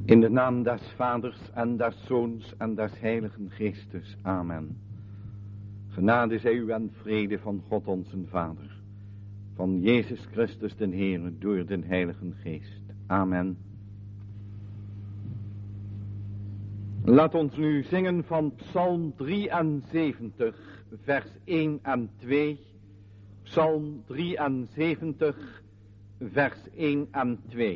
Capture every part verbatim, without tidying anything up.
In de naam des Vaders en des Zoons en des Heiligen Geestes. Amen. Genade zij u en vrede van God onze Vader, van Jezus Christus den Heer door den Heiligen Geest. Amen. Laat ons nu zingen van Psalm drieënzeventig, vers één en twee. Psalm drieënzeventig, vers één en twee.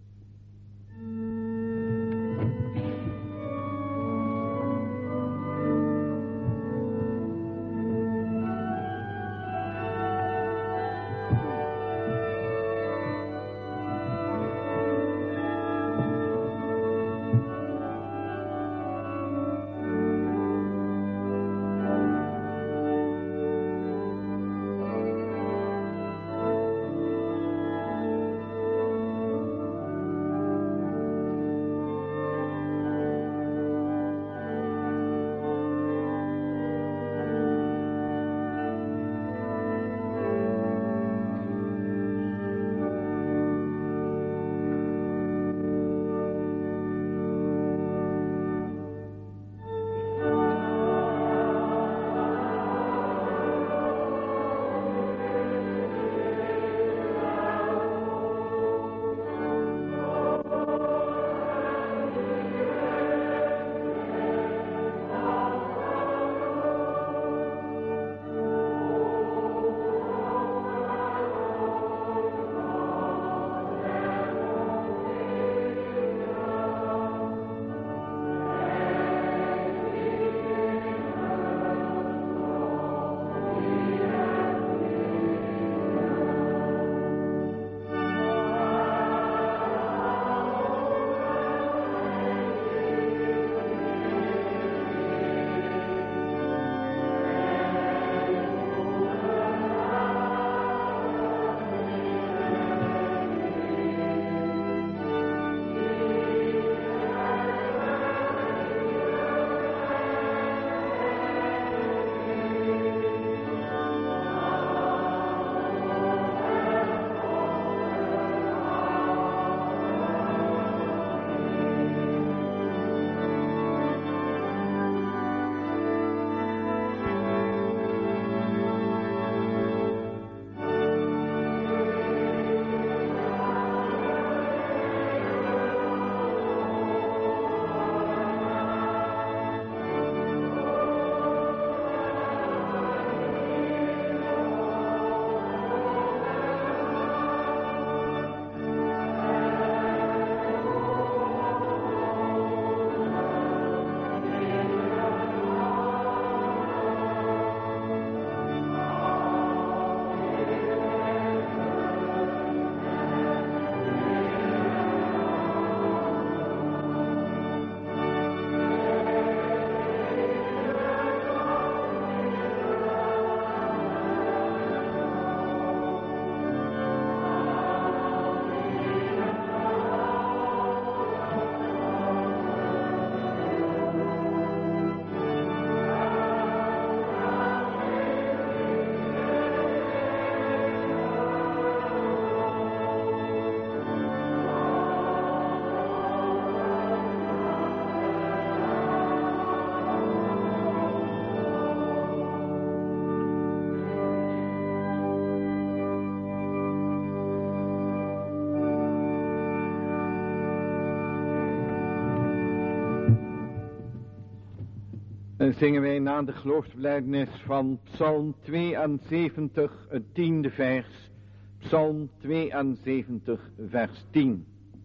En zingen wij na de geloofsbelijdenis van Psalm tweeënzeventig, het tiende vers. Psalm tweeënzeventig, vers tien.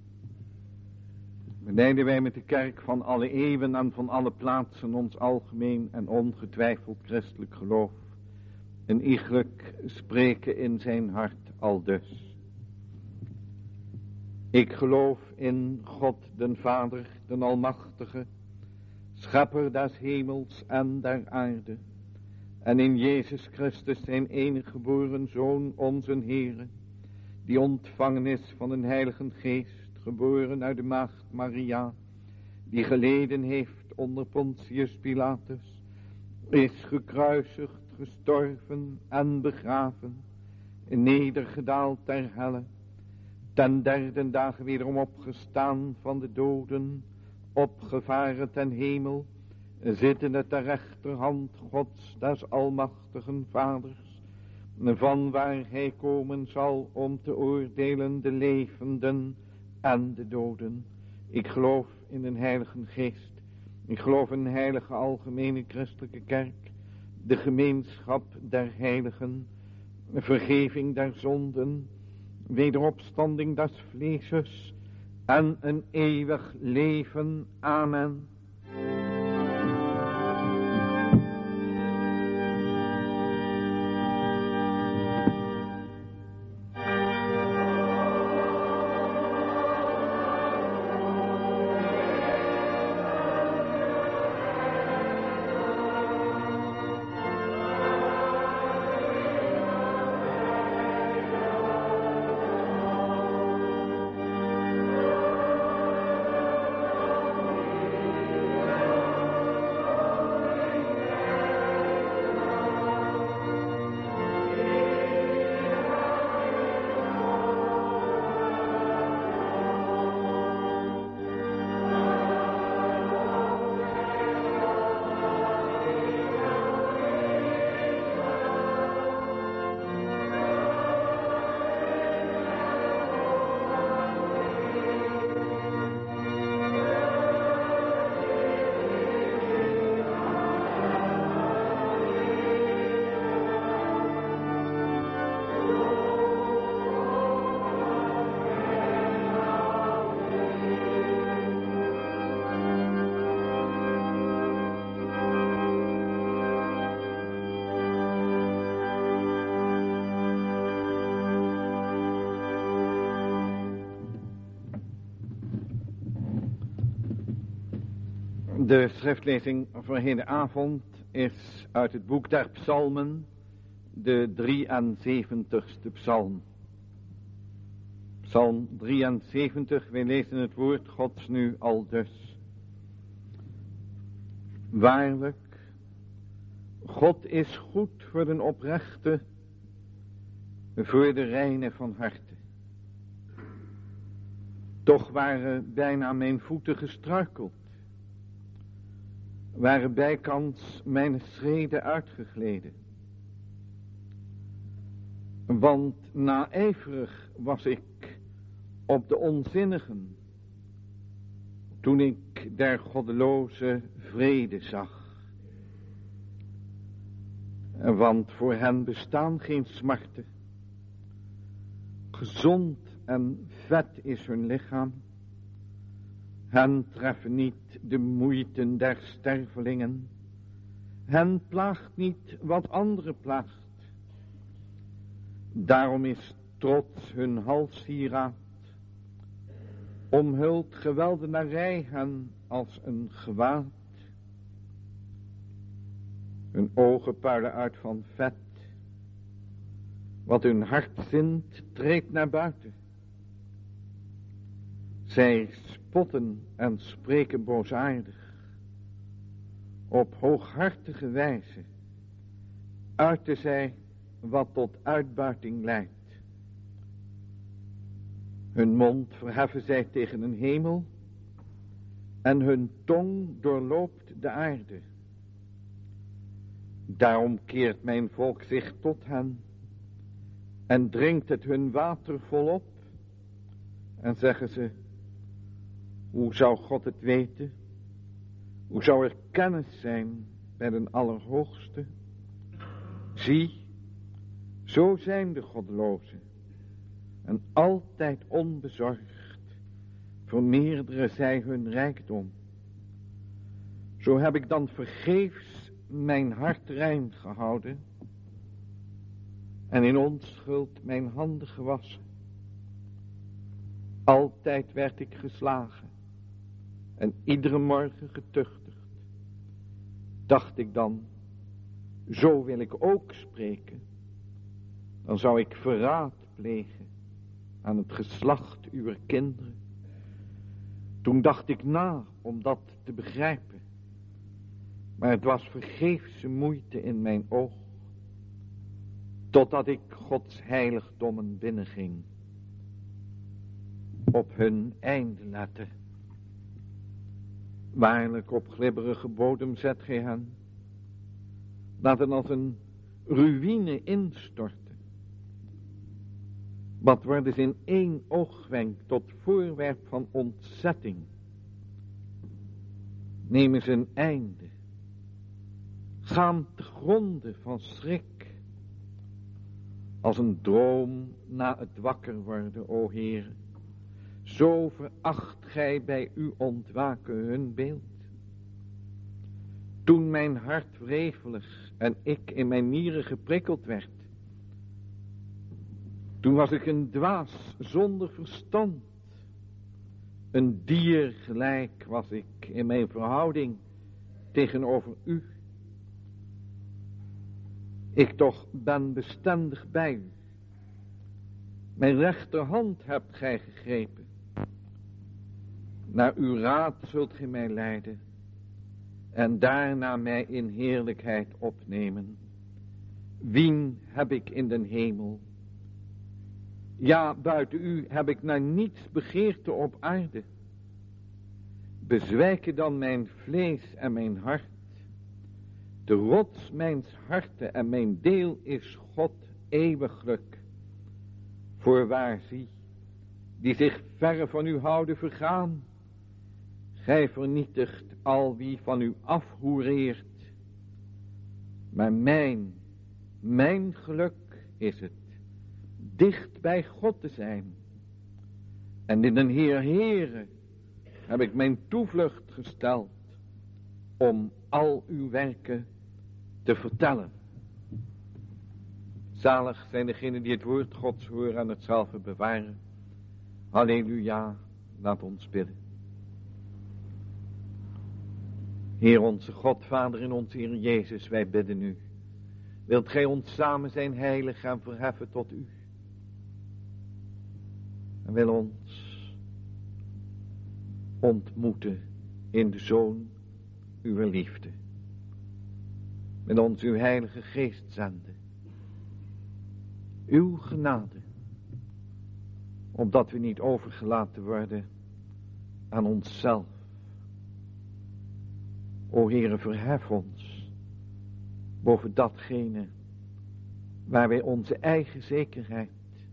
Belijden wij met de kerk van alle eeuwen en van alle plaatsen ons algemeen en ongetwijfeld christelijk geloof. En iegelijk spreken in zijn hart aldus. Ik geloof in God den Vader, den Almachtige, Schepper des hemels en der aarde, en in Jezus Christus zijn enige geboren Zoon, onze Heere, die ontvangen is van een Heilige Geest, geboren uit de maagd Maria, die geleden heeft onder Pontius Pilatus, is gekruisigd, gestorven en begraven, nedergedaald ter helle, ten derde dagen wederom opgestaan van de doden, opgevaren ten hemel, zittende ter rechterhand Gods des almachtigen Vaders, van waar hij komen zal om te oordelen de levenden en de doden. Ik geloof in een heilige geest. Ik geloof in een heilige algemene christelijke kerk, de gemeenschap der heiligen, vergeving der zonden, wederopstanding des vleeses en een eeuwig leven. Amen. De schriftlezing voor hedenavond is uit het boek der psalmen, de drieënzeventigste psalm. Psalm drieënzeventig, wij lezen het woord Gods nu al dus. Waarlijk, God is goed voor de oprechte, voor de reine van harte. Toch waren bijna mijn voeten gestruikeld, waren bijkans mijn schreden uitgegleden. Want naijverig was ik op de onzinnigen, toen ik der goddeloze vrede zag. Want voor hen bestaan geen smarten. Gezond en vet is hun lichaam. Hen treffen niet de moeiten der stervelingen. Hen plaagt niet wat anderen plaagt. Daarom is trots hun halssieraad. Omhult geweldenarij hen als een gewaad. Hun ogen puilen uit van vet. Wat hun hart zint, treedt naar buiten. Zij spotten en spreken boosaardig. Op hooghartige wijze uiten zij wat tot uitbuiting leidt. Hun mond verheffen zij tegen een hemel en hun tong doorloopt de aarde. Daarom keert mijn volk zich tot hen en drinkt het hun water volop en zeggen ze: hoe zou God het weten? Hoe zou er kennis zijn bij den Allerhoogste? Zie, zo zijn de goddelozen en altijd onbezorgd vermeerderen zij hun rijkdom. Zo heb ik dan vergeefs mijn hart rein gehouden en in onschuld mijn handen gewassen. Altijd werd ik geslagen en iedere morgen getuchtigd. Dacht ik dan, zo wil ik ook spreken, dan zou ik verraad plegen aan het geslacht uw kinderen. Toen dacht ik na om dat te begrijpen, maar het was vergeefse moeite in mijn oog, totdat ik Gods heiligdommen binnenging. op hun einde letten. Waarlijk op glibberige bodem zet gij hen, laten als een ruïne instorten. Wat worden ze in één oogwenk tot voorwerp van ontzetting. Nemen ze een einde, gaan te gronde van schrik, als een droom na het wakker worden, o Heer. Zo veracht gij bij uw ontwaken hun beeld. Toen mijn hart wrevelig en ik in mijn nieren geprikkeld werd, toen was ik een dwaas zonder verstand. Een dier gelijk was ik in mijn verhouding tegenover u. Ik toch ben bestendig bij u. Mijn rechterhand hebt gij gegrepen. Naar uw raad zult gij mij leiden en daarna mij in heerlijkheid opnemen. Wien heb ik in den hemel? Ja, buiten u heb ik naar niets begeerte op aarde. Bezwijken dan mijn vlees en mijn hart. De rots mijns harten en mijn deel is God eeuwiglijk. Voorwaar zie, die zich verre van u houden vergaan. Gij vernietigt al wie van u afhoereert. Maar mijn, mijn geluk is het dicht bij God te zijn. En in den Heer Heere heb ik mijn toevlucht gesteld om al uw werken te vertellen. Zalig zijn degenen die het woord Gods horen en het zelf bewaren. Halleluja, laat ons bidden. Heer onze God, Vader in onze Heer Jezus, wij bidden u. Wilt gij ons samen zijn heilig en verheffen tot u? En wil ons ontmoeten in de Zoon uw liefde. Wil ons uw heilige geest zenden. Uw genade. Opdat we niet overgelaten worden aan onszelf. O Heere, verhef ons boven datgene waar wij onze eigen zekerheid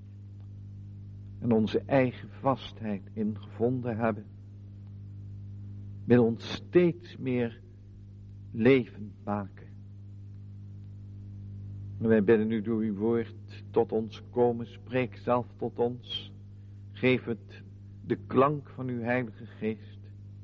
en onze eigen vastheid in gevonden hebben. Wil ons steeds meer levend maken. En wij bidden u door uw woord tot ons komen, spreek zelf tot ons. Geef het de klank van uw heilige geest.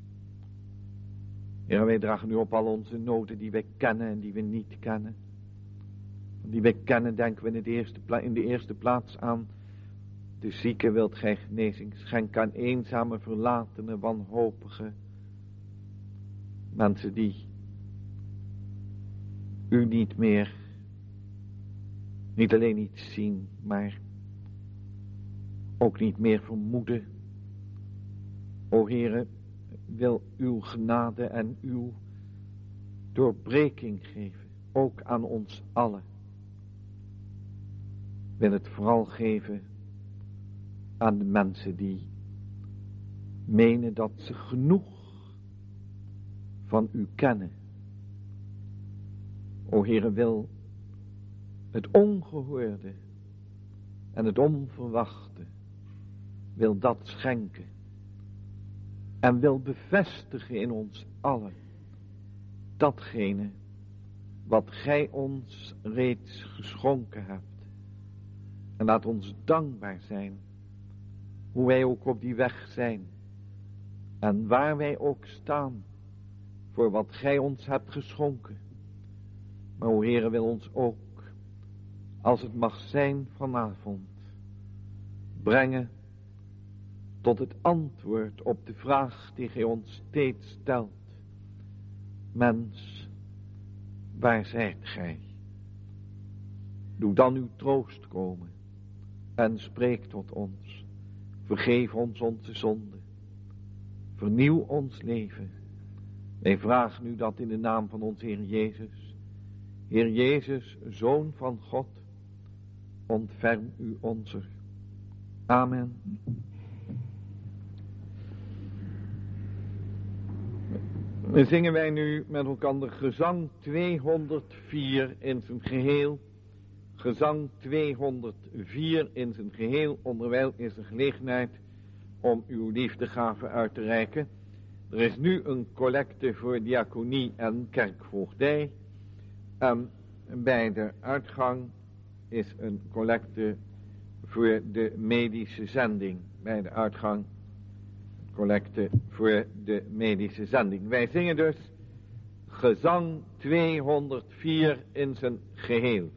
Heer, wij dragen u op al onze noden die wij kennen en die we niet kennen. Die wij kennen, denken we in de eerste, pla- in de eerste plaats aan de zieke wilt gij genezing schenken aan eenzame, verlatene, wanhopige mensen die u niet meer, niet alleen niet zien, maar ook niet meer vermoeden. O Heere, wil uw genade en uw doorbreking geven, ook aan ons allen. Wil het vooral geven aan de mensen die menen dat ze genoeg van u kennen. O Heere, wil het ongehoorde en het onverwachte, wil dat schenken. En wil bevestigen in ons allen datgene wat gij ons reeds geschonken hebt. En laat ons dankbaar zijn, hoe wij ook op die weg zijn. En waar wij ook staan, voor wat gij ons hebt geschonken. Maar o Heere, wil ons ook, als het mag zijn vanavond, brengen tot het antwoord op de vraag die gij ons steeds stelt. Mens, waar zijt gij? Doe dan uw troost komen en spreek tot ons. Vergeef ons onze zonden. Vernieuw ons leven. Wij vragen u dat in de naam van ons Heer Jezus. Heer Jezus, Zoon van God, ontferm u onzer. Amen. Dan zingen wij nu met elkaar gezang tweehonderdvier in zijn geheel. Gezang tweehonderdvier in zijn geheel. Onderwijl is er gelegenheid om uw liefdegave uit te reiken. Er is nu een collecte voor diaconie en kerkvoogdij. En bij de uitgang is een collecte voor de medische zending. Bij de uitgang collecte voor de medische zending. Wij zingen dus gezang tweehonderdvier in zijn geheel.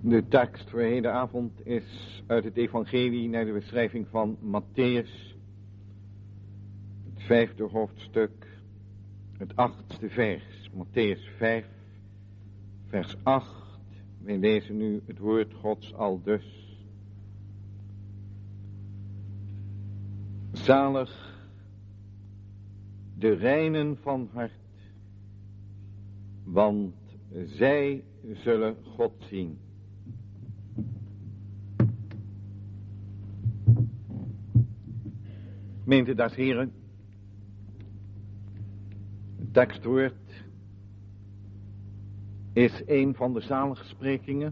De tekst voor hedenavond is uit het evangelie naar de beschrijving van Matthäus, het vijfde hoofdstuk, het achtste vers, Matthäus vijf, vers acht. Wij lezen nu het woord Gods aldus. Zalig de reinen van hart, want zij zullen God zien. Gemeente des Heren, het tekstwoord is een van de zaligsprekingen.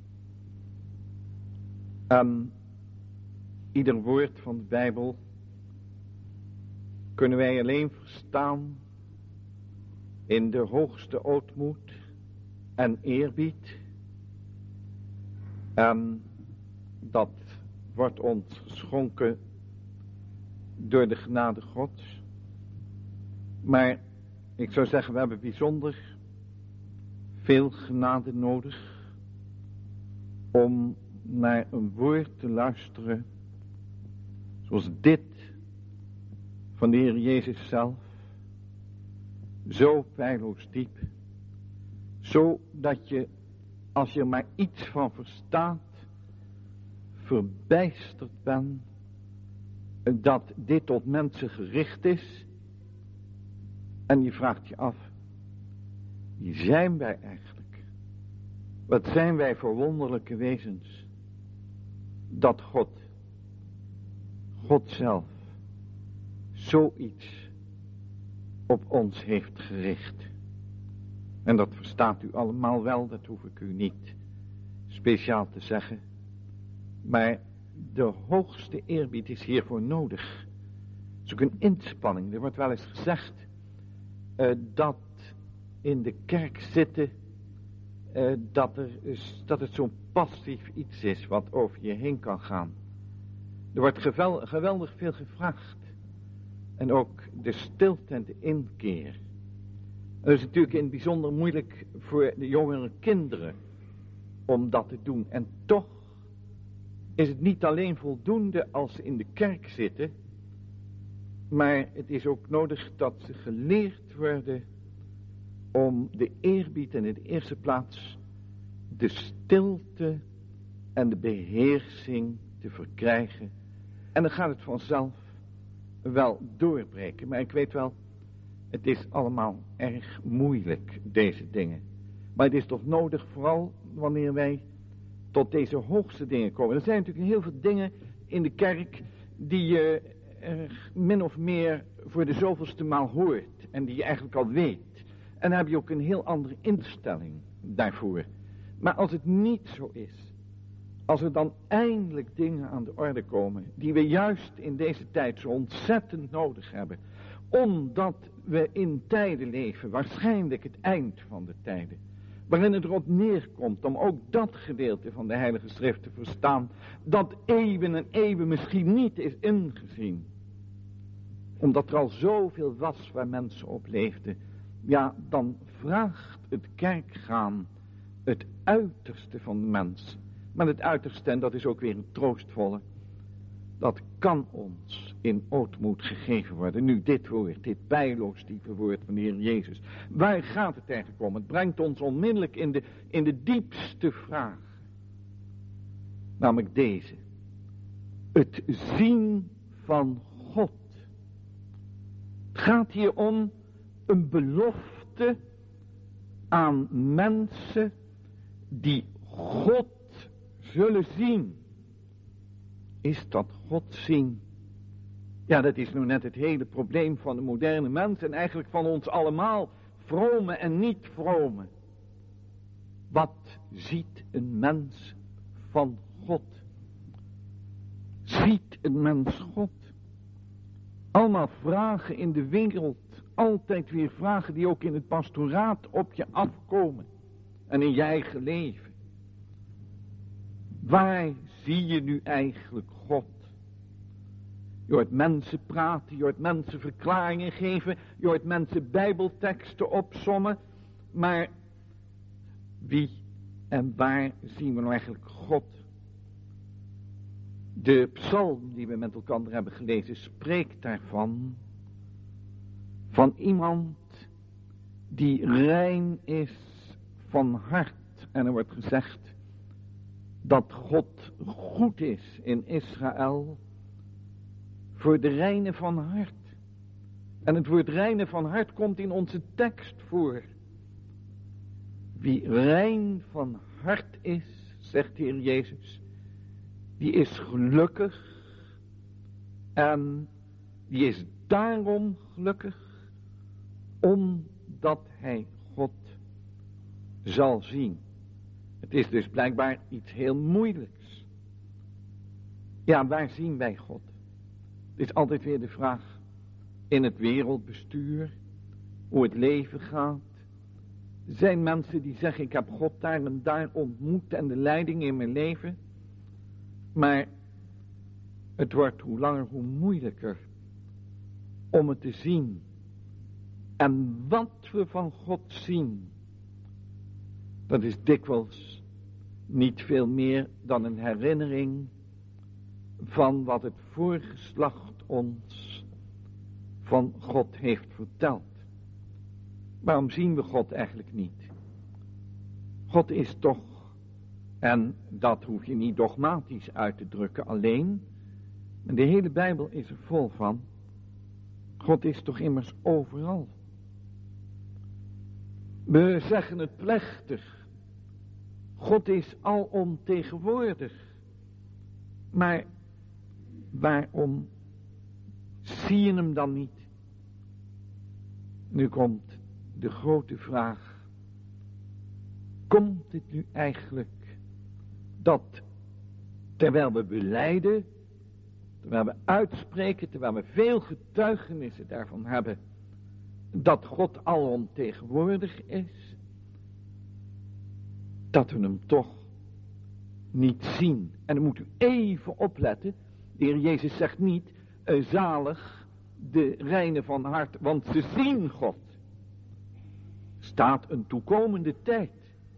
En ieder woord van de Bijbel kunnen wij alleen verstaan in de hoogste ootmoed en eerbied. En dat wordt ons geschonken door de genade Gods. Maar ik zou zeggen, we hebben bijzonder veel genade nodig om naar een woord te luisteren zoals dit van de Heer Jezus zelf, zo feilloos diep, zo dat je, als je er maar iets van verstaat, verbijsterd bent dat dit tot mensen gericht is. En je vraagt je af, wie zijn wij eigenlijk? Wat zijn wij voor wonderlijke wezens? Dat God, God zelf, zoiets op ons heeft gericht. En dat verstaat u allemaal wel, dat hoef ik u niet speciaal te zeggen. Maar de hoogste eerbied is hiervoor nodig. Het is ook een inspanning. Er wordt wel eens gezegd uh, dat in de kerk zitten, uh, dat, er is, dat het zo'n passief iets is wat over je heen kan gaan. Er wordt gevel, geweldig veel gevraagd. En ook de stilte en de inkeer. Dat is natuurlijk in het bijzonder moeilijk voor de jongere kinderen om dat te doen. En toch is het niet alleen voldoende als ze in de kerk zitten, maar het is ook nodig dat ze geleerd worden om de eerbied en in de eerste plaats de stilte en de beheersing te verkrijgen. En dan gaat het vanzelf wel doorbreken. Maar ik weet wel, het is allemaal erg moeilijk, deze dingen. Maar het is toch nodig, vooral wanneer wij tot deze hoogste dingen komen. Er zijn natuurlijk heel veel dingen in de kerk die je uh, min of meer voor de zoveelste maal hoort. En die je eigenlijk al weet. En dan heb je ook een heel andere instelling daarvoor. Maar als het niet zo is, als er dan eindelijk dingen aan de orde komen die we juist in deze tijd zo ontzettend nodig hebben, omdat we in tijden leven, waarschijnlijk het eind van de tijden, waarin het erop neerkomt om ook dat gedeelte van de Heilige Schrift te verstaan, dat eeuwen en eeuwen misschien niet is ingezien. Omdat er al zoveel was waar mensen op leefden. Ja, dan vraagt het kerkgaan het uiterste van de mens. Maar het uiterste, en dat is ook weer een troostvolle, dat kan ons in ootmoed gegeven worden. Nu dit woord, dit bijloos diepe woord van de Heer Jezus. Waar gaat het eigenlijk om? Het brengt ons onmiddellijk in de, in de diepste vraag. Namelijk deze. Het zien van God. Het gaat hier om een belofte aan mensen die God zullen zien. Is dat God zien? Ja, dat is nu net het hele probleem van de moderne mens en eigenlijk van ons allemaal, vrome en niet vrome. Wat ziet een mens van God? Ziet een mens God? Allemaal vragen in de wereld, altijd weer vragen die ook in het pastoraat op je afkomen en in je eigen leven. Waar zie je nu eigenlijk God? Je hoort mensen praten, je hoort mensen verklaringen geven, je hoort mensen bijbelteksten opsommen, maar wie En waar zien we nou eigenlijk God? De psalm die we met elkaar hebben gelezen spreekt daarvan. Van iemand die rein is van hart. En er wordt gezegd dat God goed is in Israël voor de reine van hart. En het woord reine van hart komt in onze tekst voor. Wie rein van hart is, zegt de Heer Jezus, die is gelukkig en die is daarom gelukkig omdat hij God zal zien. Het is dus blijkbaar iets heel moeilijks. Ja, waar zien wij God? Het is altijd weer de vraag in het wereldbestuur, hoe het leven gaat. Er zijn mensen die zeggen, ik heb God daar en daar ontmoet en de leiding in mijn leven. Maar het wordt hoe langer hoe moeilijker om het te zien. En wat we van God zien, dat is dikwijls niet veel meer dan een herinnering van wat het voorgeslacht ons van God heeft verteld. Waarom zien we God eigenlijk niet? God is toch, en dat hoef je niet dogmatisch uit te drukken alleen, maar de hele Bijbel is er vol van. God is toch immers overal. We zeggen het plechtig. God is alomtegenwoordig. Maar waarom zie je hem dan niet? Nu komt de grote vraag. Komt het nu eigenlijk dat terwijl we belijden, terwijl we uitspreken, terwijl we veel getuigenissen daarvan hebben, dat God alomtegenwoordig is, dat we hem toch niet zien? En dan moet u even opletten. De Heer Jezus zegt niet, uh, zalig de reine van hart, want ze zien God. Staat een toekomende tijd.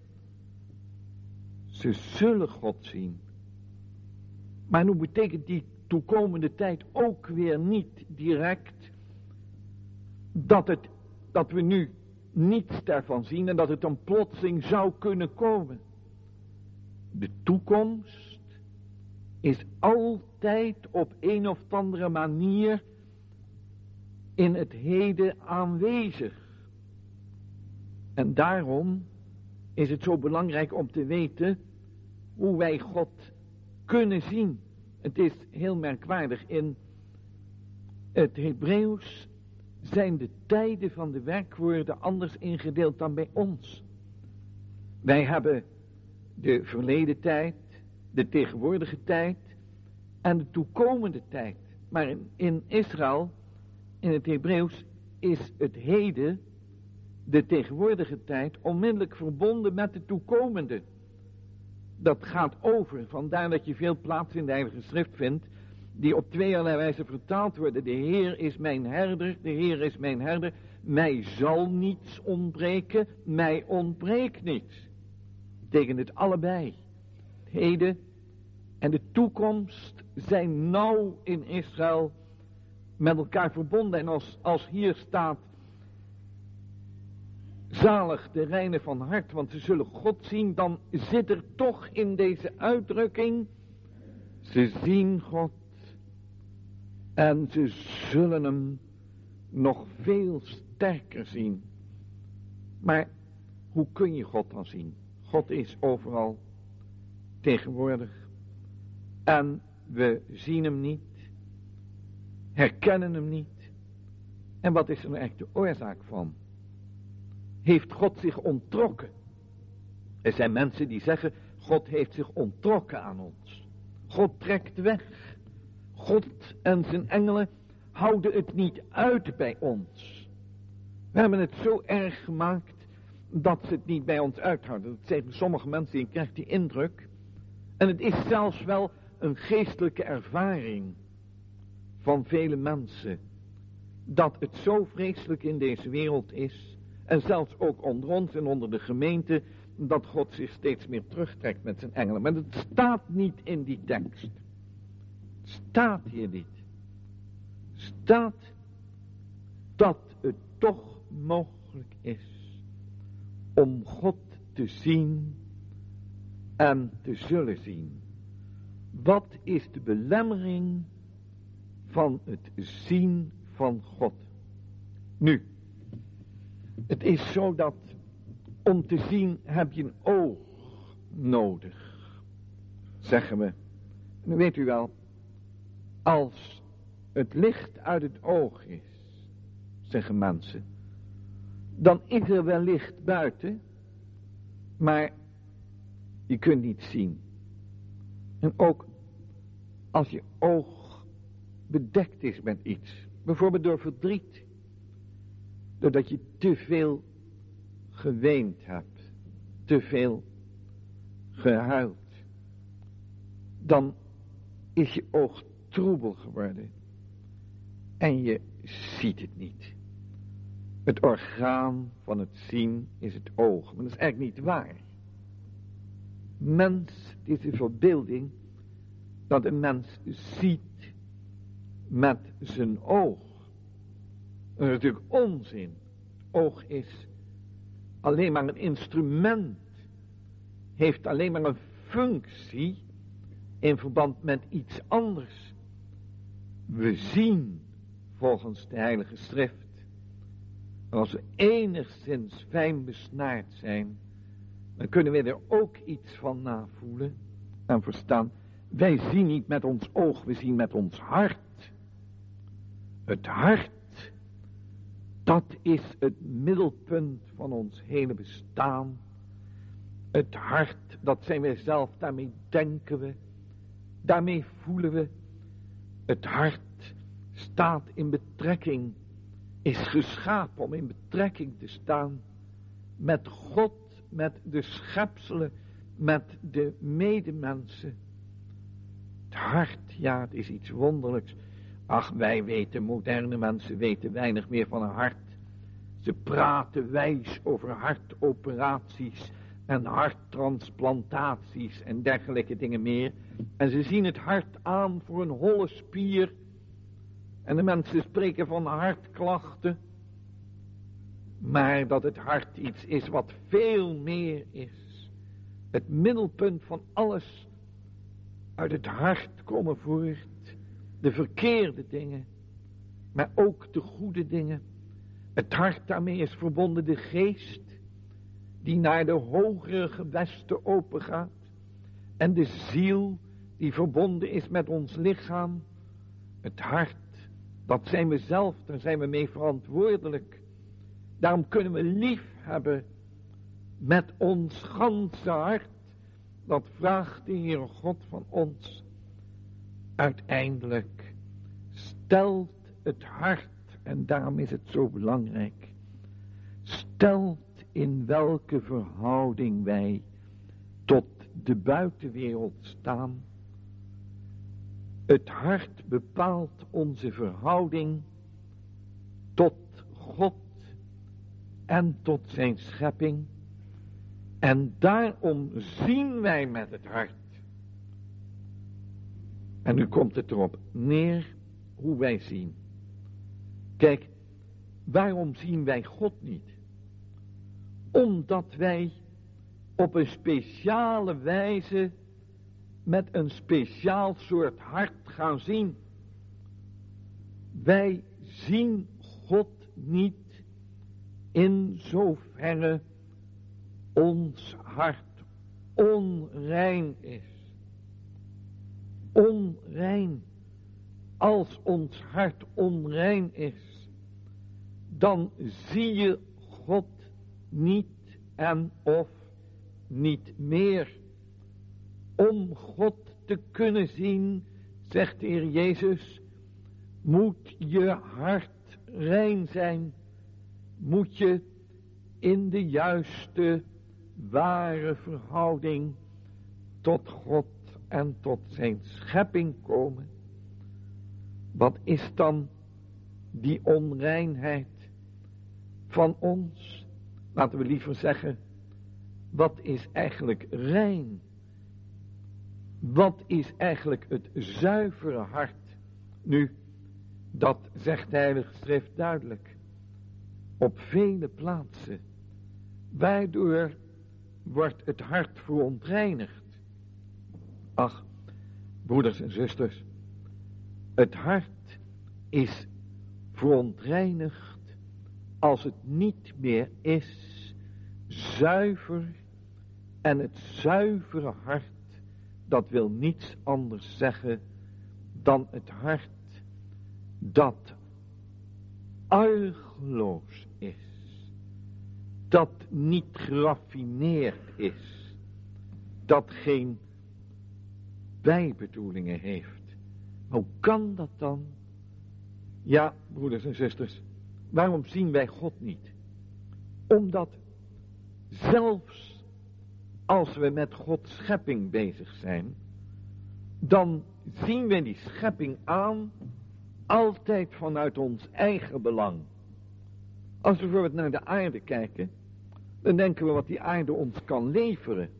Ze zullen God zien. Maar nu betekent die toekomende tijd ook weer niet direct dat, het, dat we nu niets daarvan zien en dat het een plotseling zou kunnen komen. De toekomst is altijd op een of andere manier in het heden aanwezig. En daarom is het zo belangrijk om te weten hoe wij God kunnen zien. Het is heel merkwaardig. In het Hebreeuws zijn de tijden van de werkwoorden anders ingedeeld dan bij ons. Wij hebben de verleden tijd, de tegenwoordige tijd en de toekomende tijd. Maar in, in Israël, in het Hebreeuws, is het heden, de tegenwoordige tijd, onmiddellijk verbonden met de toekomende. Dat gaat over, vandaar dat je veel plaatsen in de Heilige Schrift vindt, die op tweeërlei wijze vertaald worden. De Heer is mijn herder, de Heer is mijn herder, mij zal niets ontbreken, mij ontbreekt niets. Betekent het allebei. Het heden en de toekomst zijn nauw in Israël met elkaar verbonden. En als, als hier staat, zalig de reine van hart, want ze zullen God zien, dan zit er toch in deze uitdrukking, ze zien God en ze zullen hem nog veel sterker zien. Maar hoe kun je God dan zien? God is overal tegenwoordig en we zien hem niet, herkennen hem niet. En wat is er nou eigenlijk de oorzaak van? Heeft God zich onttrokken? Er zijn mensen die zeggen, God heeft zich onttrokken aan ons. God trekt weg. God en zijn engelen houden het niet uit bij ons. We hebben het zo erg gemaakt dat ze het niet bij ons uithouden. Dat zeggen sommige mensen, je krijgt die indruk. En het is zelfs wel een geestelijke ervaring van vele mensen, dat het zo vreselijk in deze wereld is, en zelfs ook onder ons en onder de gemeente, dat God zich steeds meer terugtrekt met zijn engelen. Maar het staat niet in die tekst. Het staat hier niet. Het staat dat het toch mogelijk is om God te zien en te zullen zien. Wat is de belemmering van het zien van God? Nu, het is zo dat om te zien heb je een oog nodig, zeggen we. Nu weet u wel, als het licht uit het oog is, zeggen mensen, dan is er wel licht buiten, maar je kunt niet zien. En ook als je oog bedekt is met iets, bijvoorbeeld door verdriet, doordat je te veel geweend hebt, te veel gehuild, dan is je oog troebel geworden en je ziet het niet. Het orgaan van het zien is het oog, maar dat is eigenlijk niet waar. Mens, het is de verbeelding dat een mens ziet met zijn oog. Dat is natuurlijk onzin. Het oog is alleen maar een instrument, heeft alleen maar een functie in verband met iets anders. We zien volgens de Heilige Schrift. En als we enigszins fijn besnaard zijn, dan kunnen we er ook iets van navoelen en verstaan. Wij zien niet met ons oog, we zien met ons hart. Het hart, dat is het middelpunt van ons hele bestaan. Het hart, dat zijn wij zelf, daarmee denken we, daarmee voelen we. Het hart staat in betrekking, is geschapen om in betrekking te staan met God, met de schepselen, met de medemensen. Het hart, ja, het is iets wonderlijks. Ach, wij weten, moderne mensen weten weinig meer van een hart. Ze praten wijs over hartoperaties en harttransplantaties en dergelijke dingen meer. En ze zien het hart aan voor een holle spier. En de mensen spreken van hartklachten. Maar dat het hart iets is wat veel meer is. Het middelpunt van alles. Uit het hart komen voort de verkeerde dingen, maar ook de goede dingen. Het hart, daarmee is verbonden de geest, die naar de hogere gewesten opengaat. En de ziel, die verbonden is met ons lichaam. Het hart, dat zijn we zelf, daar zijn we mee verantwoordelijk. Daarom kunnen we lief hebben met ons ganse hart. Dat vraagt de Heere God van ons. Uiteindelijk stelt het hart, en daarom is het zo belangrijk, stelt in welke verhouding wij tot de buitenwereld staan. Het hart bepaalt onze verhouding tot God en tot zijn schepping. En daarom zien wij met het hart. En nu komt het erop neer hoe wij zien. Kijk, waarom zien wij God niet? Omdat wij op een speciale wijze met een speciaal soort hart gaan zien. Wij zien God niet in zoverre ons hart onrein is. Onrein. Als ons hart onrein is, dan zie je God niet en of niet meer. Om God te kunnen zien, zegt de Heer Jezus, moet je hart rein zijn. Moet je in de juiste, ware verhouding tot God en tot zijn schepping komen. Wat is dan die onreinheid van ons? Laten we liever zeggen, Wat is eigenlijk rein? Wat is eigenlijk het zuivere hart? Nu, dat zegt de Heilige Schrift duidelijk. Op vele plaatsen. Waardoor wordt het hart verontreinigd? Ach, broeders en zusters. Het hart is verontreinigd als het niet meer is zuiver. En het zuivere hart, dat wil niets anders zeggen dan het hart dat argeloos is. Dat niet geraffineerd is. Dat geen bijbedoelingen heeft. Hoe kan dat dan? Ja, broeders en zusters, waarom zien wij God niet? Omdat zelfs als we met Gods schepping bezig zijn, dan zien we die schepping aan altijd vanuit ons eigen belang. Als we bijvoorbeeld naar de aarde kijken, dan denken we wat die aarde ons kan leveren.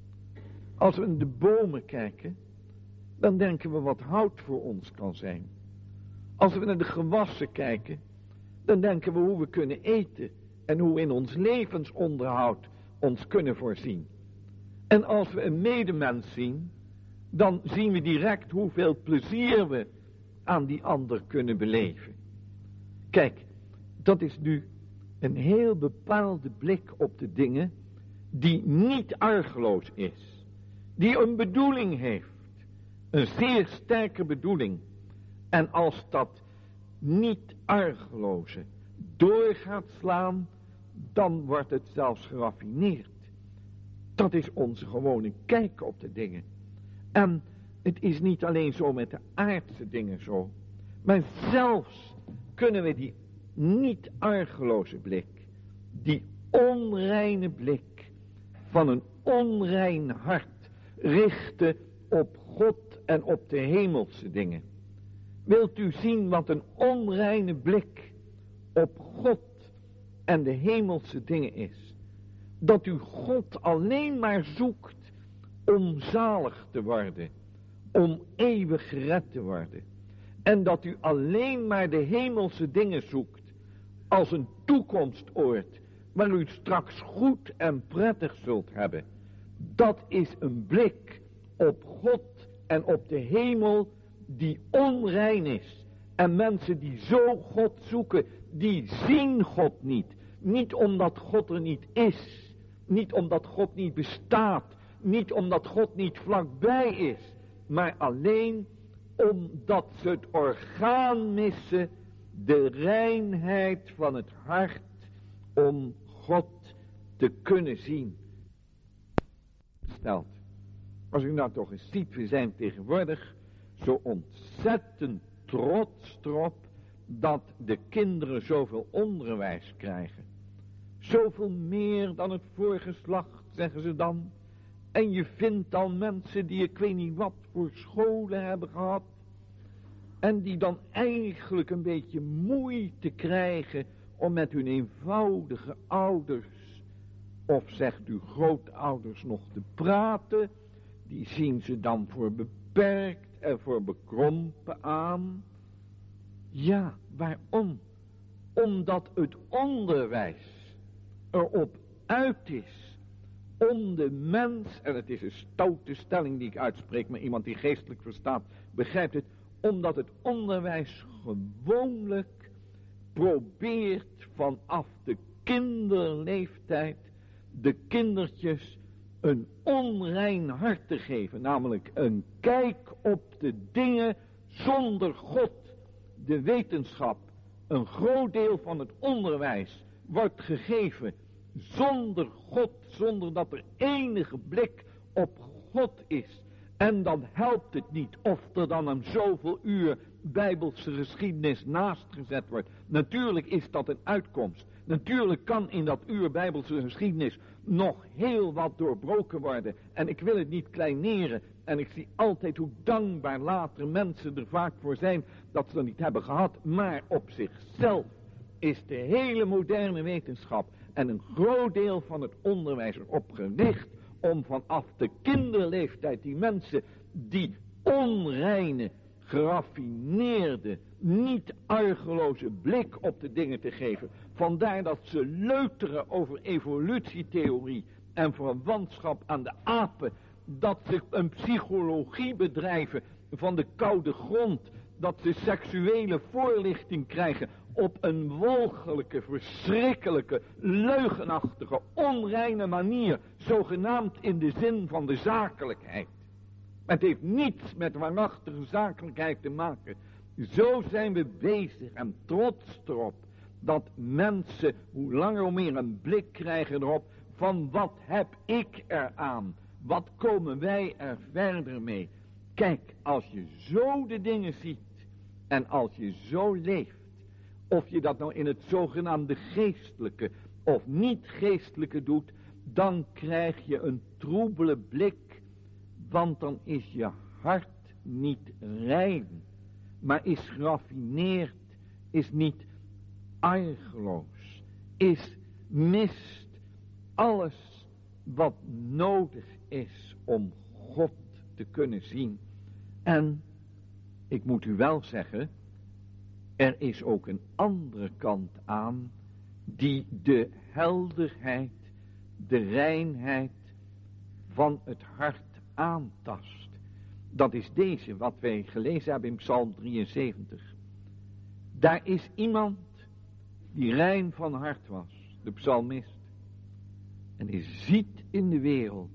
Als we naar de bomen kijken, dan denken we wat hout voor ons kan zijn. Als we naar de gewassen kijken, dan denken we hoe we kunnen eten en hoe we in ons levensonderhoud ons kunnen voorzien. En als we een medemens zien, dan zien we direct hoeveel plezier we aan die ander kunnen beleven. Kijk, dat is nu een heel bepaalde blik op de dingen die niet argeloos is. Die een bedoeling heeft. Een zeer sterke bedoeling. En als dat niet argeloze door gaat slaan, dan wordt het zelfs geraffineerd. Dat is onze gewone kijk op de dingen. En het is niet alleen zo met de aardse dingen zo, maar zelfs kunnen we die niet argeloze blik, die onreine blik van een onrein hart richten op God en op de hemelse dingen. Wilt u zien wat een onreine blik op God en de hemelse dingen is? Dat u God alleen maar zoekt om zalig te worden, om eeuwig gered te worden. En dat u alleen maar de hemelse dingen zoekt als een toekomstoord waar u straks goed en prettig zult hebben. Dat is een blik op God en op de hemel die onrein is. En mensen die zo God zoeken, die zien God niet. Niet omdat God er niet is. Niet omdat God niet bestaat. Niet omdat God niet vlakbij is. Maar alleen omdat ze het orgaan missen, de reinheid van het hart om God te kunnen zien. Stelt, als u nou toch eens ziet, we zijn tegenwoordig zo ontzettend trots erop dat de kinderen zoveel onderwijs krijgen. Zoveel meer dan het voorgeslacht, zeggen ze dan. En je vindt al mensen die ik weet niet wat voor scholen hebben gehad. En die dan eigenlijk een beetje moeite krijgen om met hun eenvoudige ouders, of zegt u grootouders, nog te praten. Die zien ze dan voor beperkt en voor bekrompen aan. Ja, waarom? Omdat het onderwijs erop uit is om de mens, en het is een stoute stelling die ik uitspreek, maar iemand die geestelijk verstaat begrijpt het, omdat het onderwijs gewoonlijk probeert vanaf de kinderleeftijd de kindertjes een onrein hart te geven, namelijk een kijk op de dingen zonder God. De wetenschap, een groot deel van het onderwijs wordt gegeven zonder God, zonder dat er enige blik op God is. En dan helpt het niet of er dan een zoveel uur bijbelse geschiedenis naast gezet wordt. Natuurlijk is dat een uitkomst. Natuurlijk kan in dat uur bijbelse geschiedenis nog heel wat doorbroken worden. En ik wil het niet kleineren. En ik zie altijd hoe dankbaar later mensen er vaak voor zijn dat ze dat niet hebben gehad. Maar op zichzelf is de hele moderne wetenschap en een groot deel van het onderwijs erop gericht om vanaf de kinderleeftijd die mensen die onreine, geraffineerde, niet argeloze blik op de dingen te geven. Vandaar dat ze leuteren over evolutietheorie en verwantschap aan de apen. Dat ze een psychologie bedrijven van de koude grond. Dat ze seksuele voorlichting krijgen op een walgelijke, verschrikkelijke, leugenachtige, onreine manier. Zogenaamd in de zin van de zakelijkheid. Het heeft niets met waarachtige zakelijkheid te maken. Zo zijn we bezig en trots erop dat mensen hoe langer hoe meer een blik krijgen erop van wat heb ik eraan? Wat komen wij er verder mee? Kijk, als je zo de dingen ziet en als je zo leeft, of je dat nou in het zogenaamde geestelijke of niet geestelijke doet, dan krijg je een troebele blik, want dan is je hart niet rein, maar is geraffineerd, is niet argeloos, is mist alles wat nodig is om God te kunnen zien. En ik moet u wel zeggen, er is ook een andere kant aan die de helderheid, de reinheid van het hart aantast. Dat is deze wat wij gelezen hebben in Psalm drieënzeventig. Daar is iemand die rein van hart was, de psalmist. En die ziet in de wereld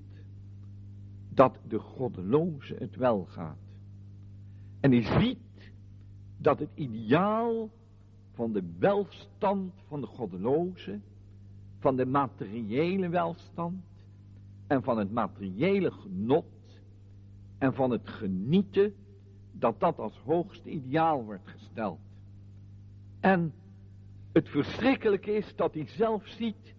dat de goddeloze het wel gaat. En die ziet dat het ideaal van de welstand van de goddeloze, van de materiële welstand en van het materiële genot en van het genieten, dat dat als hoogste ideaal wordt gesteld. En het verschrikkelijke is dat hij zelf ziet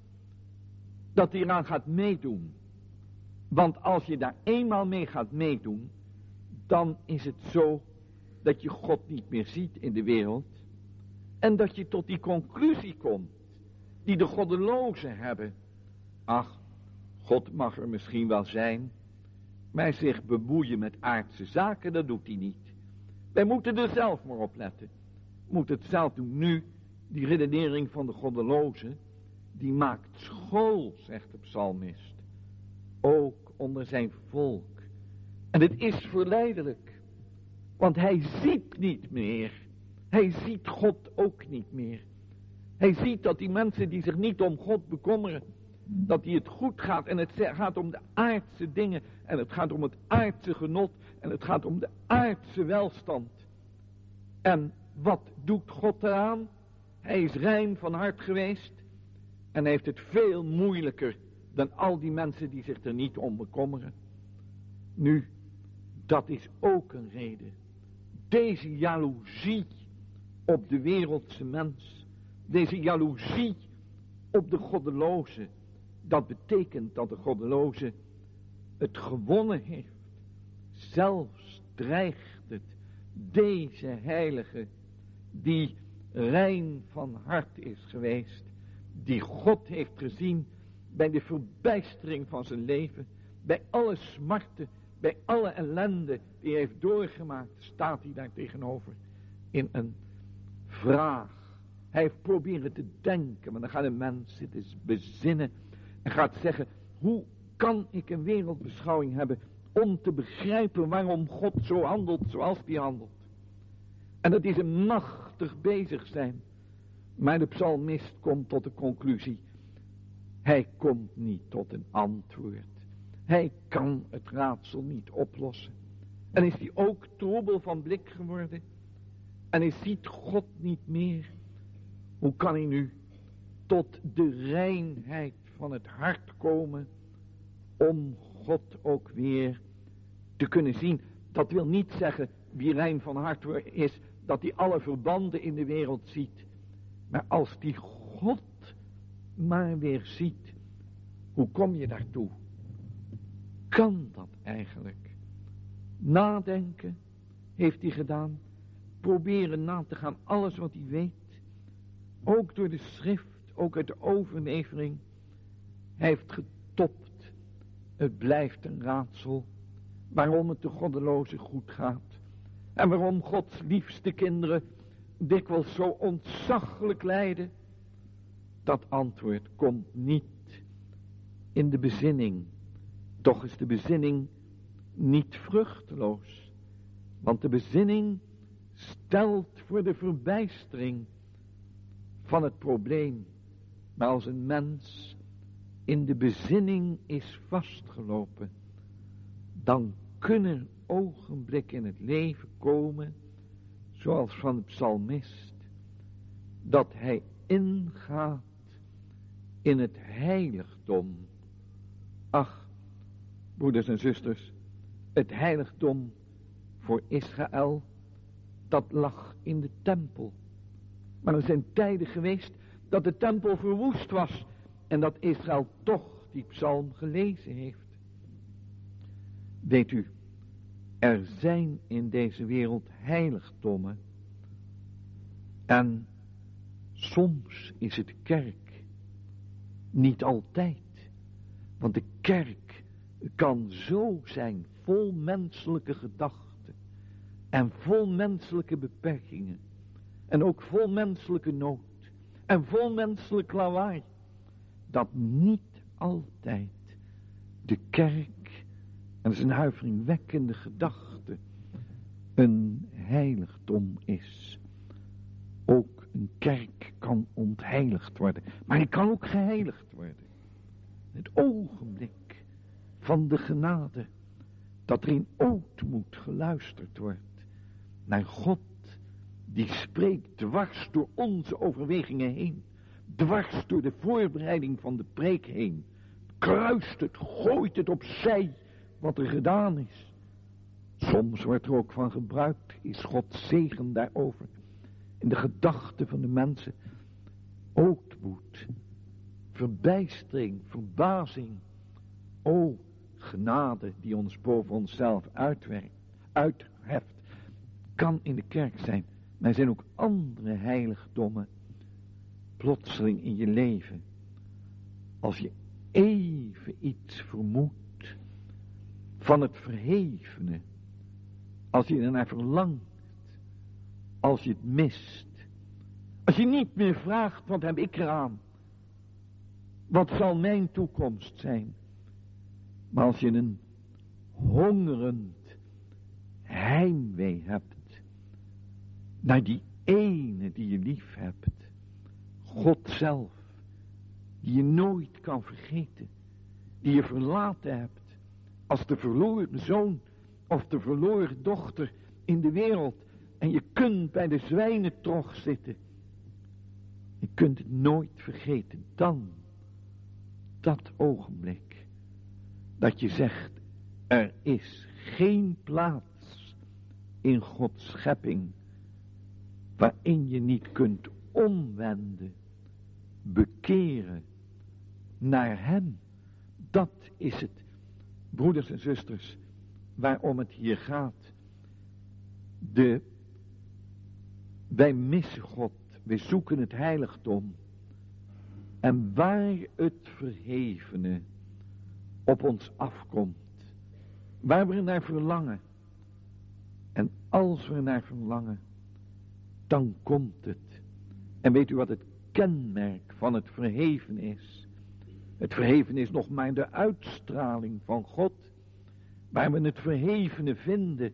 dat hij eraan gaat meedoen. Want als je daar eenmaal mee gaat meedoen, dan is het zo dat je God niet meer ziet in de wereld. En dat je tot die conclusie komt, die de goddelozen hebben. Ach, God mag er misschien wel zijn, maar zich bemoeien met aardse zaken, dat doet hij niet. Wij moeten er zelf maar op letten. We moeten het zelf doen. Nu, die redenering van de goddelozen, die maakt school, zegt de psalmist. Ook onder zijn volk. En het is verleidelijk. Want hij ziet niet meer. Hij ziet God ook niet meer. Hij ziet dat die mensen die zich niet om God bekommeren, dat die het goed gaat en het gaat om de aardse dingen en het gaat om het aardse genot en het gaat om de aardse welstand. En wat doet God eraan? Hij is rein van hart geweest en heeft het veel moeilijker dan al die mensen die zich er niet om bekommeren. Nu, dat is ook een reden. Deze jaloezie op de wereldse mens, deze jaloezie op de goddeloze, dat betekent dat de goddeloze het gewonnen heeft. Zelfs dreigt het deze heilige, die rein van hart is geweest, die God heeft gezien bij de verbijstering van zijn leven, bij alle smarten, bij alle ellende die hij heeft doorgemaakt, staat hij daar tegenover in een vraag. Hij heeft proberen te denken, maar dan gaat een mens zitten bezinnen en gaat zeggen, hoe kan ik een wereldbeschouwing hebben om te begrijpen waarom God zo handelt zoals hij handelt. En dat is een machtig bezig zijn. Maar de psalmist komt tot de conclusie, hij komt niet tot een antwoord. Hij kan het raadsel niet oplossen. En is hij ook troebel van blik geworden? En hij ziet God niet meer? Hoe kan hij nu tot de reinheid van het hart komen om God ook weer te kunnen zien? Dat wil niet zeggen, wie rein van hart is, dat hij alle verbanden in de wereld ziet. Maar als die God maar weer ziet, hoe kom je daartoe? Kan dat eigenlijk? Nadenken heeft hij gedaan. Proberen na te gaan alles wat hij weet. ook door de schrift, ook uit de overlevering. Hij heeft getopt. Het blijft een raadsel waarom het de goddeloze goed gaat. En waarom Gods liefste kinderen dikwijls zo ontzaglijk lijden. Dat antwoord komt niet in de bezinning. Toch is de bezinning niet vruchteloos. Want de bezinning stelt voor de verbijstering van het probleem. Maar als een mens in de bezinning is vastgelopen, dan kunnen ogenblikken in het leven komen, zoals van de psalmist, dat hij ingaat in het heiligdom. Ach, broeders en zusters, het heiligdom voor Israël, dat lag in de tempel. Maar er zijn tijden geweest dat de tempel verwoest was en dat Israël toch die psalm gelezen heeft. Weet u, er zijn in deze wereld heiligdommen en soms is het kerk, niet altijd, want de kerk kan zo zijn vol menselijke gedachten en vol menselijke beperkingen en ook vol menselijke nood en vol menselijk lawaai, dat niet altijd de kerk, en dat is een huiveringwekkende gedachte, een heiligdom is. Ook een kerk kan ontheiligd worden, maar hij kan ook geheiligd worden. Het ogenblik van de genade, dat er in ootmoed geluisterd wordt naar God, die spreekt dwars door onze overwegingen heen, dwars door de voorbereiding van de preek heen, kruist het, gooit het opzij wat er gedaan is. Soms wordt er ook van gebruikt, is Gods zegen daarover, in de gedachten van de mensen, ootmoed, verbijstering, verbazing, o genade die ons boven onszelf uitwerkt, uitheft, kan in de kerk zijn. Maar er zijn ook andere heiligdommen, plotseling in je leven, als je even iets vermoedt van het verhevene, als je ernaar verlangt, als je het mist, als je niet meer vraagt, wat heb ik eraan, wat zal mijn toekomst zijn, maar als je een hongerend heimwee hebt naar die ene die je lief hebt, God zelf, die je nooit kan vergeten, die je verlaten hebt als de verloren zoon of de verloren dochter in de wereld, en je kunt bij de zwijnentrog zitten. Je kunt het nooit vergeten. Dan, dat ogenblik, dat je zegt, er is geen plaats in Gods schepping waarin je niet kunt omwenden, bekeren naar Hem. Dat is het, broeders en zusters, waarom het hier gaat. De, wij missen God, wij zoeken het heiligdom. En waar het verhevene op ons afkomt, waar we naar verlangen, en als we naar verlangen, dan komt het. En weet u wat het kenmerk van het verheven is? Het verheven is nog maar de uitstraling van God. Waar we het verhevene vinden,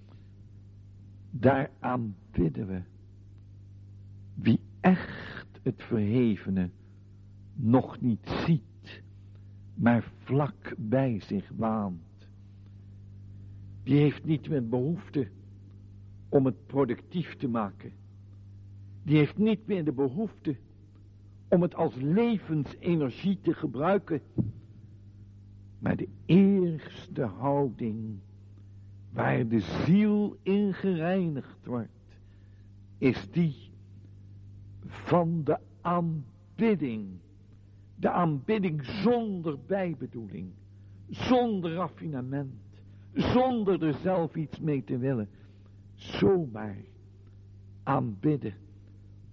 daar aanbidden we. Wie echt het verhevene nog niet ziet, maar vlak bij zich waant, die heeft niet meer behoefte om het productief te maken. Die heeft niet meer de behoefte om het als levensenergie te gebruiken. Maar de eerste houding waar de ziel in gereinigd wordt, is die van de aanbidding. De aanbidding zonder bijbedoeling, zonder raffinement, zonder er zelf iets mee te willen. Zomaar aanbidden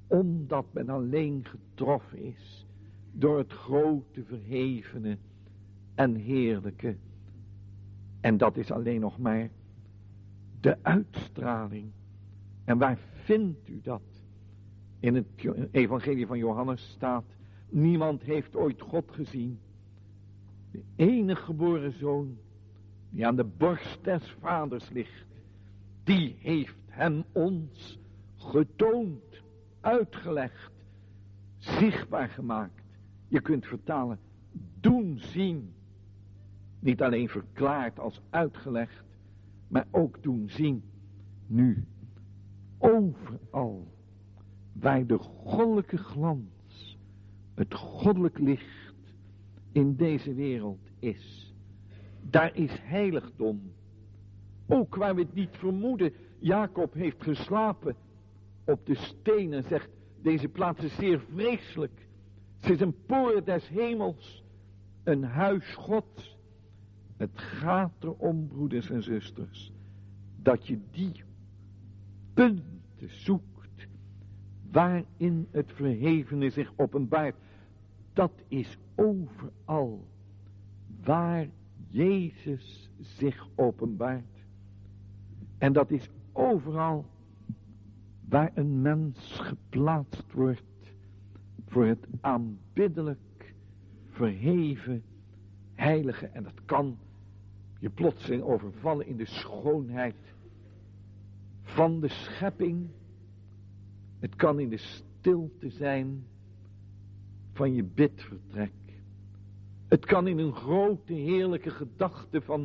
omdat men alleen getroffen is door het grote, verhevene en heerlijke. En dat is alleen nog maar de uitstraling. En waar vindt u dat? In het evangelie van Johannes staat: niemand heeft ooit God gezien. De enige geboren zoon die aan de borst des vaders ligt, die heeft hem ons getoond, uitgelegd, zichtbaar gemaakt. Je kunt vertalen, doen zien. Niet alleen verklaard als uitgelegd, maar ook doen zien. Nu, overal waar de goddelijke glans, het goddelijk licht in deze wereld is, daar is heiligdom. Ook waar we het niet vermoeden. Jacob heeft geslapen op de stenen, zegt: deze plaats is zeer vreselijk. Het is een poort des hemels, een huis Gods. Het gaat erom, broeders en zusters, dat je die punten zoekt waarin het verhevene zich openbaart. Dat is overal waar Jezus zich openbaart. En dat is overal waar een mens geplaatst wordt voor het aanbiddelijk, verheven, heilige. En dat kan je plotseling overvallen in de schoonheid van de schepping. Het kan in de stilte zijn van je bidvertrek. Het kan in een grote, heerlijke gedachte van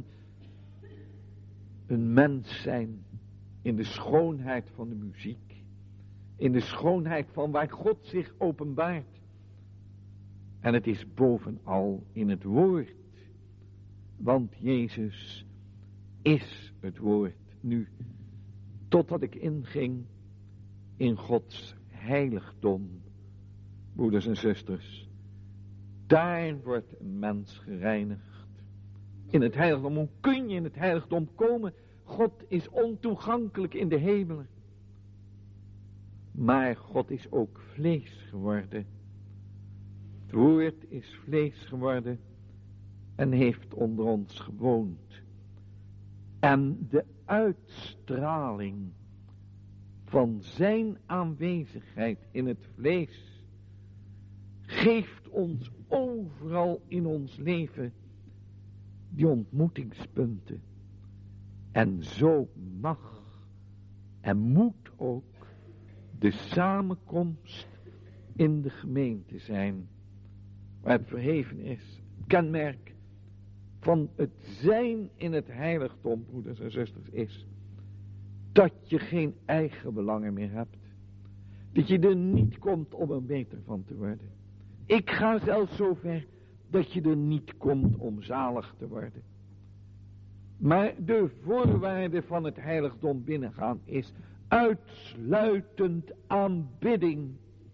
een mens zijn. In de schoonheid van de muziek. In de schoonheid van waar God zich openbaart. En het is bovenal in het woord. Want Jezus is het woord. Nu, totdat ik inging in Gods heiligdom, broeders en zusters, daar wordt een mens gereinigd. In het heiligdom, hoe kun je in het heiligdom komen? God is ontoegankelijk in de hemelen. Maar God is ook vlees geworden. Het woord is vlees geworden en heeft onder ons gewoond. En de uitstraling van zijn aanwezigheid in het vlees geeft ons overal in ons leven die ontmoetingspunten. En zo mag en moet ook de samenkomst in de gemeente zijn, waar het verheven is. Kenmerk van het zijn in het heiligdom, broeders en zusters, is dat je geen eigen belangen meer hebt. Dat je er niet komt om er beter van te worden. Ik ga zelfs zo ver dat je er niet komt om zalig te worden. Maar de voorwaarde van het heiligdom binnengaan is uitsluitend aanbidding.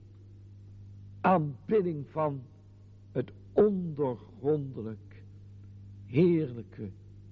Aanbidding van het ondoorgrondelijk, heerlijke,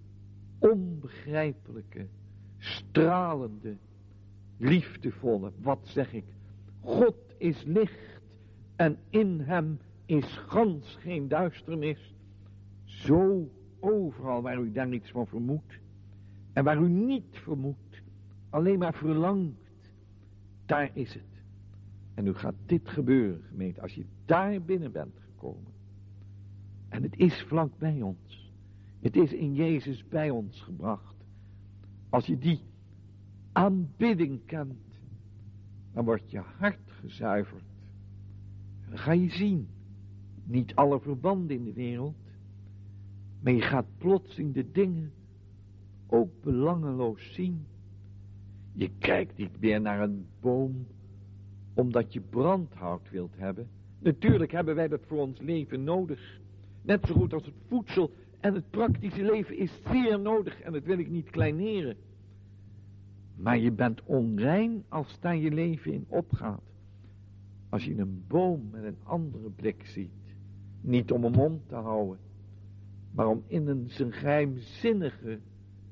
onbegrijpelijke, stralende, liefdevolle. Wat zeg ik? God is licht en in hem is gans geen duisternis. Zo overal waar u daar niets van vermoedt en waar u niet vermoedt, alleen maar verlangt, daar is het. En nu gaat dit gebeuren, gemeente, als je daar binnen bent gekomen. En het is vlak bij ons. Het is in Jezus bij ons gebracht. Als je die aanbidding kent, dan wordt je hart gezuiverd. En dan ga je zien, niet alle verbanden in de wereld, maar je gaat plotseling de dingen ook belangeloos zien. Je kijkt niet meer naar een boom omdat je brandhout wilt hebben. Natuurlijk hebben wij dat voor ons leven nodig. Net zo goed als het voedsel en het praktische leven is zeer nodig en dat wil ik niet kleineren. Maar je bent onrein als daar je leven in opgaat. Als je een boom met een andere blik ziet. Niet om hem om te houden, maar om in een zijn geheimzinnige,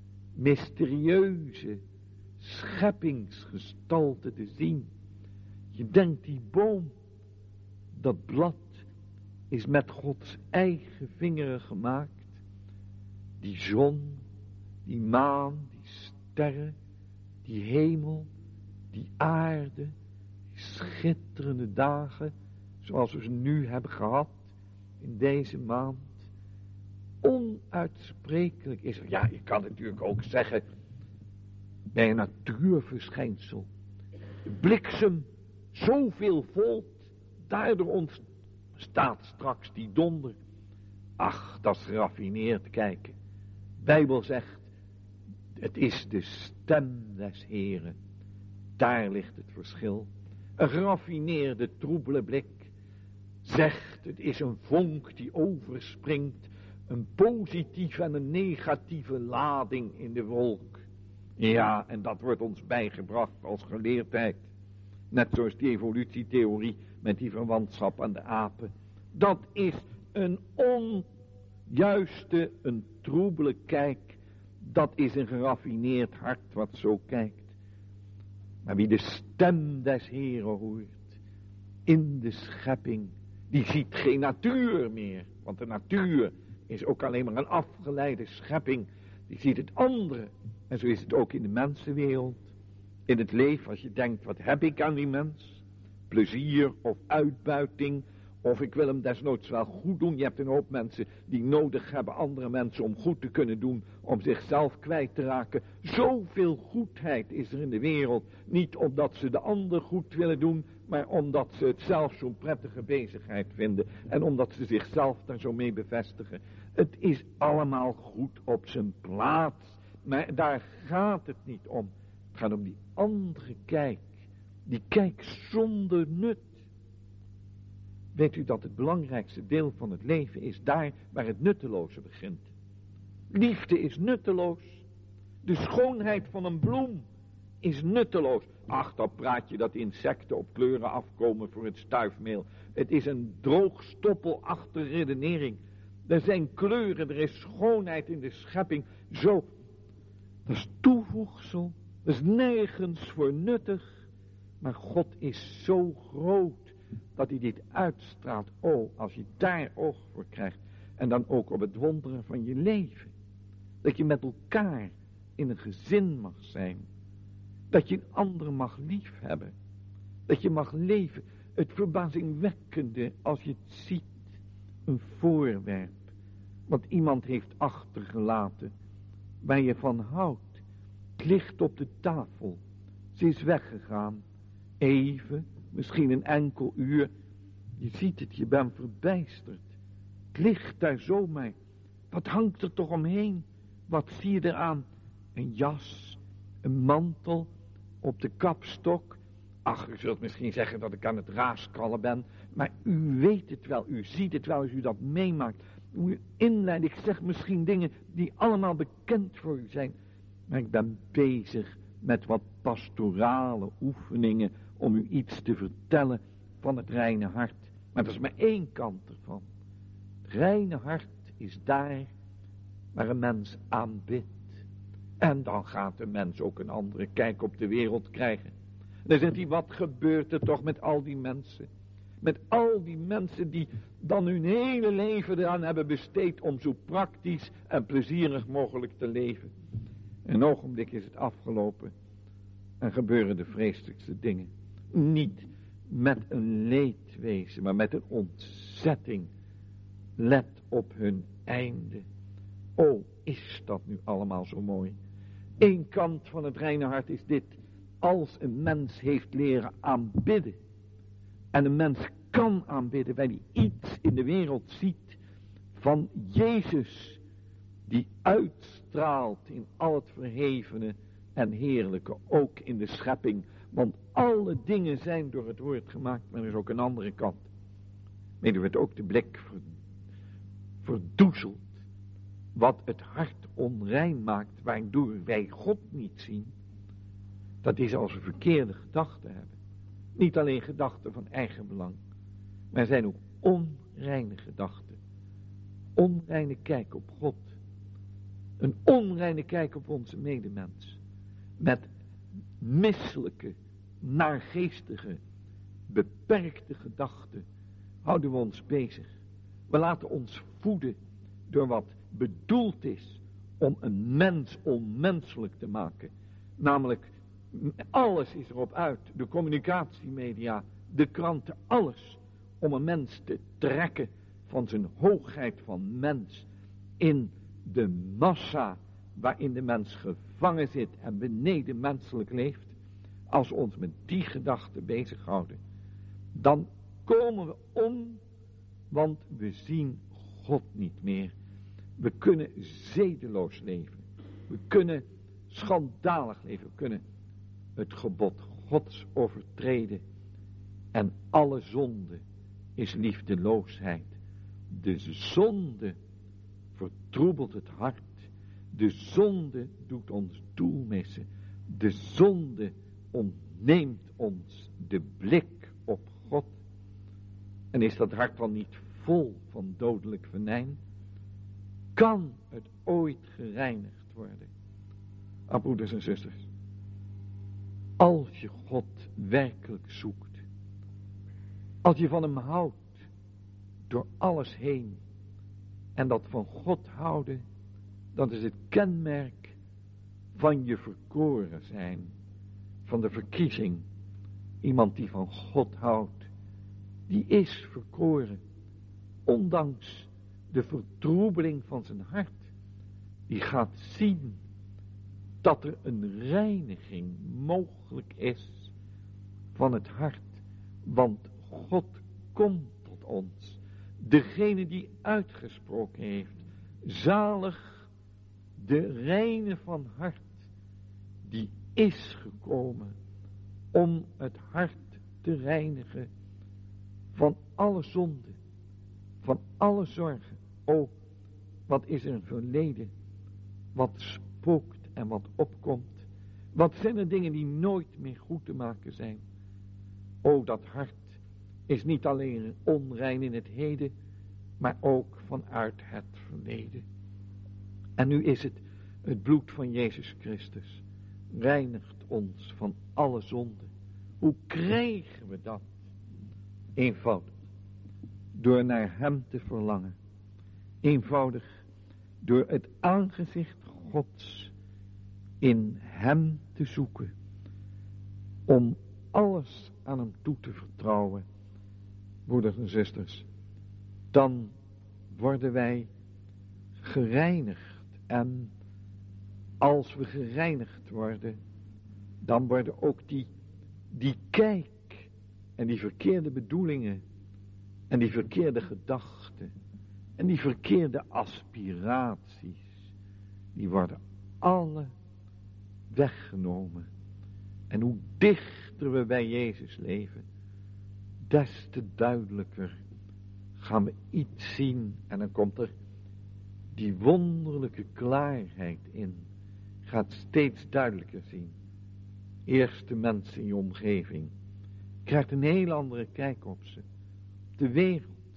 mysterieuze scheppingsgestalte te zien. Je denkt, die boom, dat blad, is met Gods eigen vingeren gemaakt. Die zon, die maan, die sterren, die hemel, die aarde, die schitterende dagen, zoals we ze nu hebben gehad, in deze maand. Onuitsprekelijk is er. Ja, je kan natuurlijk ook zeggen, bij een natuurverschijnsel, de bliksem, zoveel volt, daardoor ontstaat straks die donder. Ach, dat is geraffineerd kijken. De Bijbel zegt, het is de stem des Heren. Daar ligt het verschil. Een geraffineerde, troebele blik zegt, het is een vonk die overspringt, een positieve en een negatieve lading in de wolk. Ja, en dat wordt ons bijgebracht als geleerdheid. Net zoals die evolutietheorie met die verwantschap aan de apen. Dat is een onjuiste, een troebele kijk. Dat is een geraffineerd hart wat zo kijkt. Maar wie de stem des Heren hoort in de schepping, die ziet geen natuur meer. Want de natuur is ook alleen maar een afgeleide schepping. Die ziet het andere. En zo is het ook in de mensenwereld. In het leven, als je denkt, wat heb ik aan die mens? Plezier of uitbuiting. Of ik wil hem desnoods wel goed doen. Je hebt een hoop mensen die nodig hebben andere mensen om goed te kunnen doen. Om zichzelf kwijt te raken. Zoveel goedheid is er in de wereld. Niet omdat ze de ander goed willen doen. Maar omdat ze het zelf zo'n prettige bezigheid vinden. En omdat ze zichzelf daar zo mee bevestigen. Het is allemaal goed op zijn plaats. Maar daar gaat het niet om. Het gaat om die andere kijk. Die kijk zonder nut. Weet u dat het belangrijkste deel van het leven is daar waar het nutteloze begint. Liefde is nutteloos. De schoonheid van een bloem is nutteloos. Ach, dan praat je dat insecten op kleuren afkomen voor het stuifmeel. Het is een droogstoppelachtige redenering. Er zijn kleuren, er is schoonheid in de schepping. Zo, dat is toevoegsel. Dat is nergens voor nuttig. Maar God is zo groot dat hij dit uitstraalt. Oh, als je daar oog voor krijgt. En dan ook op het wonderen van je leven. Dat je met elkaar in een gezin mag zijn. Dat je een ander mag liefhebben. Dat je mag leven. Het verbazingwekkende als je het ziet. Een voorwerp. Wat iemand heeft achtergelaten. Waar je van houdt. Het ligt op de tafel. Ze is weggegaan. Even. Misschien een enkel uur. Je ziet het. Je bent verbijsterd. Het ligt daar zomaar. Wat hangt er toch omheen? Wat zie je eraan? Een jas. Een mantel. Op de kapstok. Ach, u zult misschien zeggen dat ik aan het raaskallen ben. Maar u weet het wel. U ziet het wel als u dat meemaakt. Hoe u inleidt. Ik zeg misschien dingen die allemaal bekend voor u zijn. Maar ik ben bezig met wat pastorale oefeningen. Om u iets te vertellen van het reine hart. Maar dat is maar één kant ervan. Het reine hart is daar waar een mens aanbidt. En dan gaat de mens ook een andere kijk op de wereld krijgen. En dan zegt hij, wat gebeurt er toch met al die mensen? Met al die mensen die dan hun hele leven eraan hebben besteed om zo praktisch en plezierig mogelijk te leven. Een ogenblik is het afgelopen en gebeuren de vreselijkste dingen. Niet met een leedwezen, maar met een ontzetting. Let op hun einde. O, is dat nu allemaal zo mooi. Eén kant van het reine hart is dit. Als een mens heeft leren aanbidden. En een mens kan aanbidden, waar hij iets in de wereld ziet van Jezus. Die uitstraalt in al het verhevene en heerlijke, ook in de schepping. Want alle dingen zijn door het woord gemaakt, maar er is ook een andere kant. Weet u, wordt ook de blik verdoezeld. Wat het hart onrein maakt, waardoor wij God niet zien. Dat is als we verkeerde gedachten hebben. Niet alleen gedachten van eigen belang. Maar er zijn ook onreine gedachten. Onreine kijk op God. Een onreine kijk op onze medemens. Met misselijke, naargeestige, beperkte gedachten houden we ons bezig. We laten ons voeden door wat bedoeld is om een mens onmenselijk te maken. Namelijk, alles is erop uit. De communicatiemedia, de kranten, alles. Om een mens te trekken van zijn hoogheid van mens in de massa waarin de mens gevangen zit en beneden menselijk leeft. Als we ons met die gedachten bezighouden, dan komen we om, want we zien God niet meer. We kunnen zedeloos leven. We kunnen schandalig leven. We kunnen het gebod Gods overtreden. En alle zonde is liefdeloosheid. De zonde vertroebelt het hart. De zonde doet ons doel missen. De zonde ontneemt ons de blik op God. En is dat hart dan niet vol van dodelijk venijn? Kan het ooit gereinigd worden? Ah, broeders en zusters, als je God werkelijk zoekt, als je van hem houdt door alles heen, en dat van God houden, dat is het kenmerk van je verkoren zijn, van de verkiezing. Iemand die van God houdt, die is verkoren, ondanks de vertroebeling van zijn hart. Die gaat zien dat er een reiniging mogelijk is van het hart, want God komt tot ons. Degene die uitgesproken heeft, zalig de reine van hart, die is gekomen om het hart te reinigen van alle zonde, van alle zorgen. O, wat is er een verleden, wat spookt en wat opkomt. Wat zijn er dingen die nooit meer goed te maken zijn. O, dat hart is niet alleen onrein in het heden, maar ook vanuit het verleden. En nu is het het bloed van Jezus Christus reinigt ons van alle zonde. Hoe krijgen we dat? Eenvoudig, door naar hem te verlangen. Eenvoudig, door het aangezicht Gods in hem te zoeken. Om alles aan hem toe te vertrouwen. Broeders en zusters, dan worden wij gereinigd. En als we gereinigd worden, dan worden ook die, die kijk en die verkeerde bedoelingen en die verkeerde gedachten en die verkeerde aspiraties, die worden alle weggenomen. En hoe dichter we bij Jezus leven, des te duidelijker gaan we iets zien. En dan komt er die wonderlijke klaarheid in. Gaat steeds duidelijker zien. Eerst de mensen in je omgeving. Krijgt een heel andere kijk op ze. De wereld.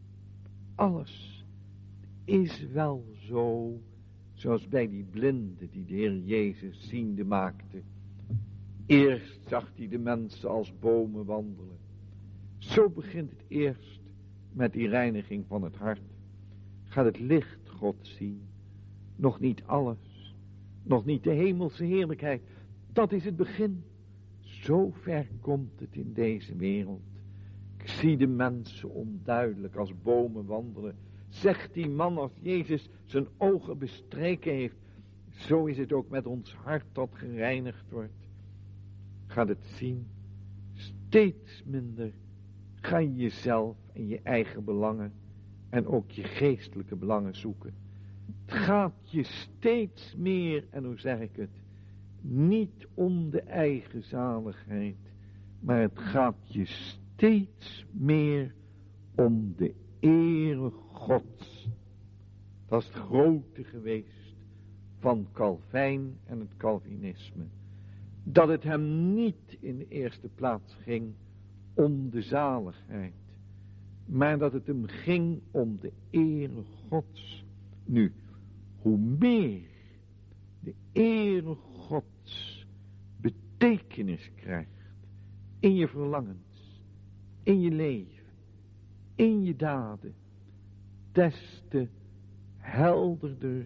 Alles is wel zo, zoals bij die blinde die de Heer Jezus ziende maakte. Eerst zag hij de mensen als bomen wandelen. Zo begint het eerst met die reiniging van het hart. Gaat het licht God zien. Nog niet alles. Nog niet de hemelse heerlijkheid. Dat is het begin. Zo ver komt het in deze wereld. Ik zie de mensen onduidelijk als bomen wandelen. Zegt die man als Jezus zijn ogen bestreken heeft. Zo is het ook met ons hart dat gereinigd wordt. Gaat het zien. Steeds minder. Ga je jezelf en je eigen belangen en ook je geestelijke belangen zoeken. Het gaat je steeds meer, en hoe zeg ik het, niet om de eigen zaligheid, maar het gaat je steeds meer om de ere Gods. Dat is het grote geweest van Calvijn en het Calvinisme. Dat het hem niet in de eerste plaats ging om de zaligheid, maar dat het hem ging om de ere Gods. Nu, hoe meer de ere Gods betekenis krijgt in je verlangens, in je leven, in je daden, des te helderder,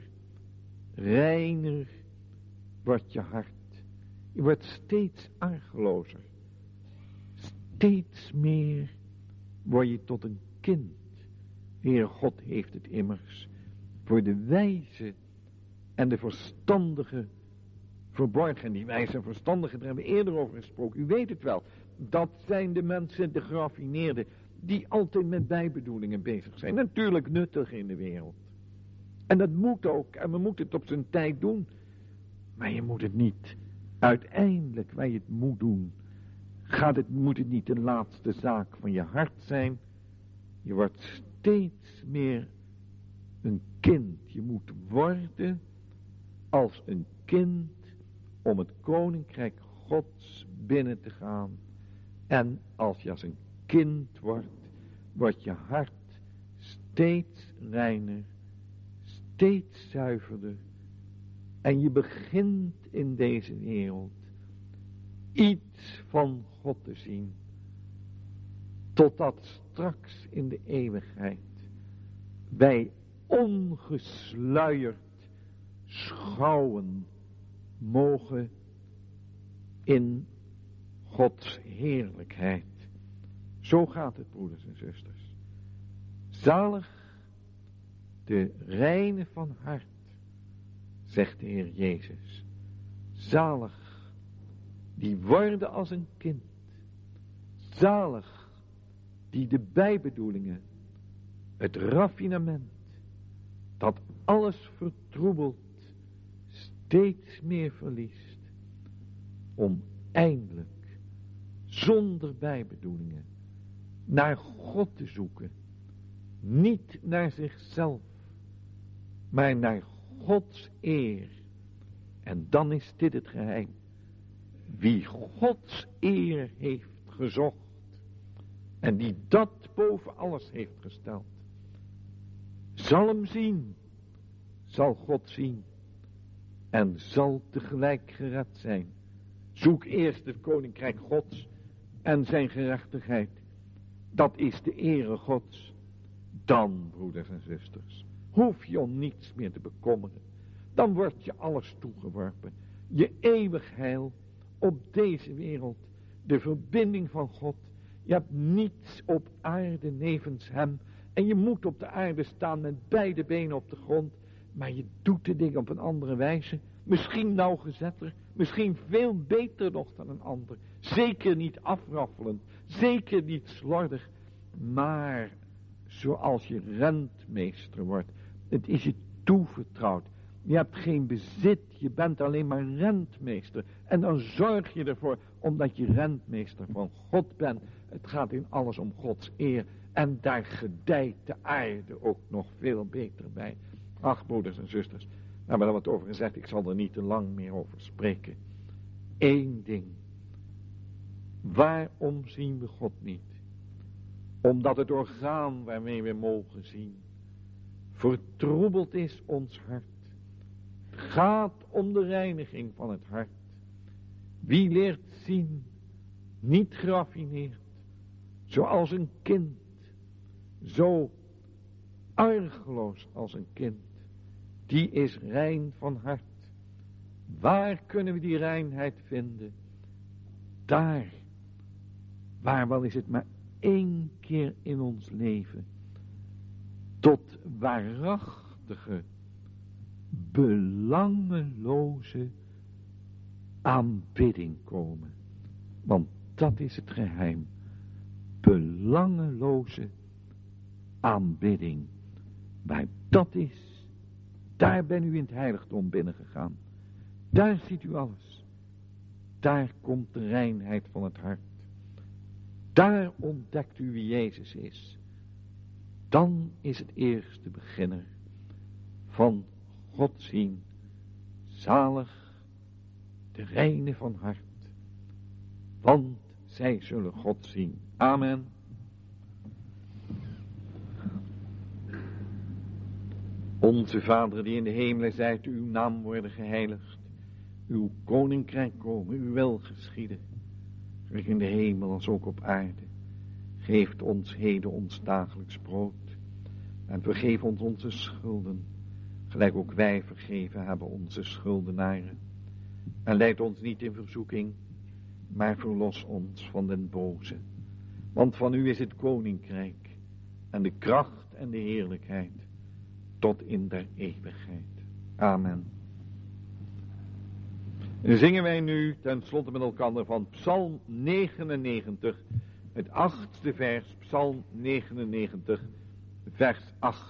reiner wordt je hart. Je wordt steeds argelozer. Steeds meer word je tot een kind. Heer God heeft het immers voor de wijze en de verstandige verborgen. En die wijze en verstandige, daar hebben we eerder over gesproken. U weet het wel. Dat zijn de mensen, de geraffineerden, die altijd met bijbedoelingen bezig zijn. Natuurlijk nuttig in de wereld. En dat moet ook. En we moeten het op zijn tijd doen. Maar je moet het niet. Uiteindelijk, waar je het moet doen, gaat het, moet het niet de laatste zaak van je hart zijn. Je wordt steeds meer een kind. Je moet worden als een kind om het koninkrijk Gods binnen te gaan. En als je als een kind wordt, wordt je hart steeds reiner, steeds zuiverder. En je begint in deze wereld iets van God te zien. Totdat straks in de eeuwigheid wij ongesluierd schouwen mogen in Gods heerlijkheid. Zo gaat het, broeders en zusters. Zalig de reine van hart, zegt de Heer Jezus. Zalig die worden als een kind. Zalig die de bijbedoelingen, het raffinement, dat alles vertroebelt, steeds meer verliest, om eindelijk, zonder bijbedoelingen, naar God te zoeken. Niet naar zichzelf, maar naar Gods eer. En dan is dit het geheim. Wie Gods eer heeft gezocht, en die dat boven alles heeft gesteld, zal hem zien, zal God zien, en zal tegelijk gered zijn. Zoek eerst het koninkrijk Gods en zijn gerechtigheid. Dat is de ere Gods. Dan, broeders en zusters, hoef je om niets meer te bekommeren. Dan wordt je alles toegeworpen. Je eeuwig heil op deze wereld, de verbinding van God. Je hebt niets op aarde nevens hem. En je moet op de aarde staan met beide benen op de grond. Maar je doet de dingen op een andere wijze. Misschien nauwgezetter. Misschien veel beter nog dan een ander. Zeker niet afraffelend. Zeker niet slordig. Maar zoals je rentmeester wordt. Het is je toevertrouwd. Je hebt geen bezit. Je bent alleen maar rentmeester. En dan zorg je ervoor omdat je rentmeester van God bent. Het gaat in alles om Gods eer. En daar gedijt de aarde ook nog veel beter bij. Ach, broeders en zusters, we hebben er wat over gezegd. Ik zal er niet te lang meer over spreken. Eén ding. Waarom zien we God niet? Omdat het orgaan waarmee we mogen zien vertroebeld is ons hart. Het gaat om de reiniging van het hart. Wie leert zien, niet geraffineerd, zoals een kind, zo argeloos als een kind, die is rein van hart. Waar kunnen we die reinheid vinden? Daar, waar wel is het maar één keer in ons leven, tot waarachtige, belangeloze aanbidding komen. Want dat is het geheim. Belangeloze aanbidding. Waar dat is, daar ben u in het heiligdom binnengegaan. Daar ziet u alles. Daar komt de reinheid van het hart. Daar ontdekt u wie Jezus is. Dan is het eerste beginner van God zien. Zalig de reine van hart. Want zij zullen God zien. Amen. Onze Vader die in de hemelen zijt, uw naam worden geheiligd. Uw koninkrijk komen, uw wil geschieden. Zoals in de hemel als ook op aarde. Geef ons heden ons dagelijks brood. En vergeef ons onze schulden, gelijk ook wij vergeven hebben onze schuldenaren. En leid ons niet in verzoeking, maar verlos ons van den boze. Want van u is het koninkrijk en de kracht en de heerlijkheid tot in der eeuwigheid. Amen. En zingen wij nu ten slotte met elkaar van Psalm negenennegentig, het achtste vers, Psalm negenennegentig, vers acht.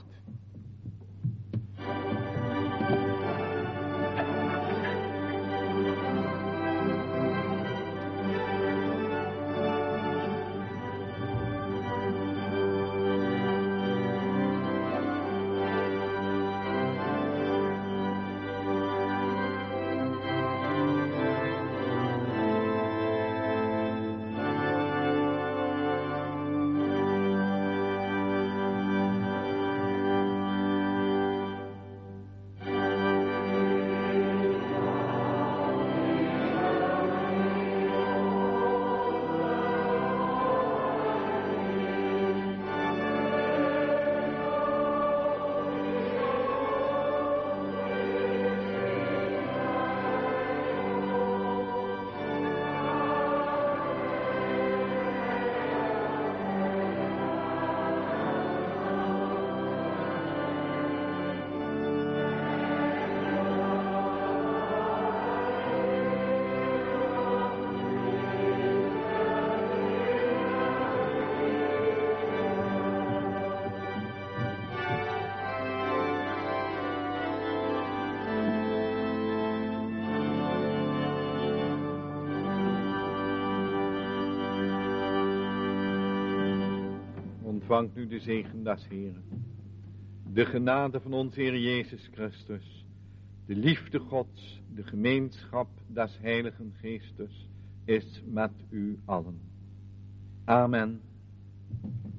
Ontvangt nu de zegen des Heeren. De genade van onze Heer Jezus Christus, de liefde Gods, de gemeenschap des Heiligen Geestes is met u allen. Amen.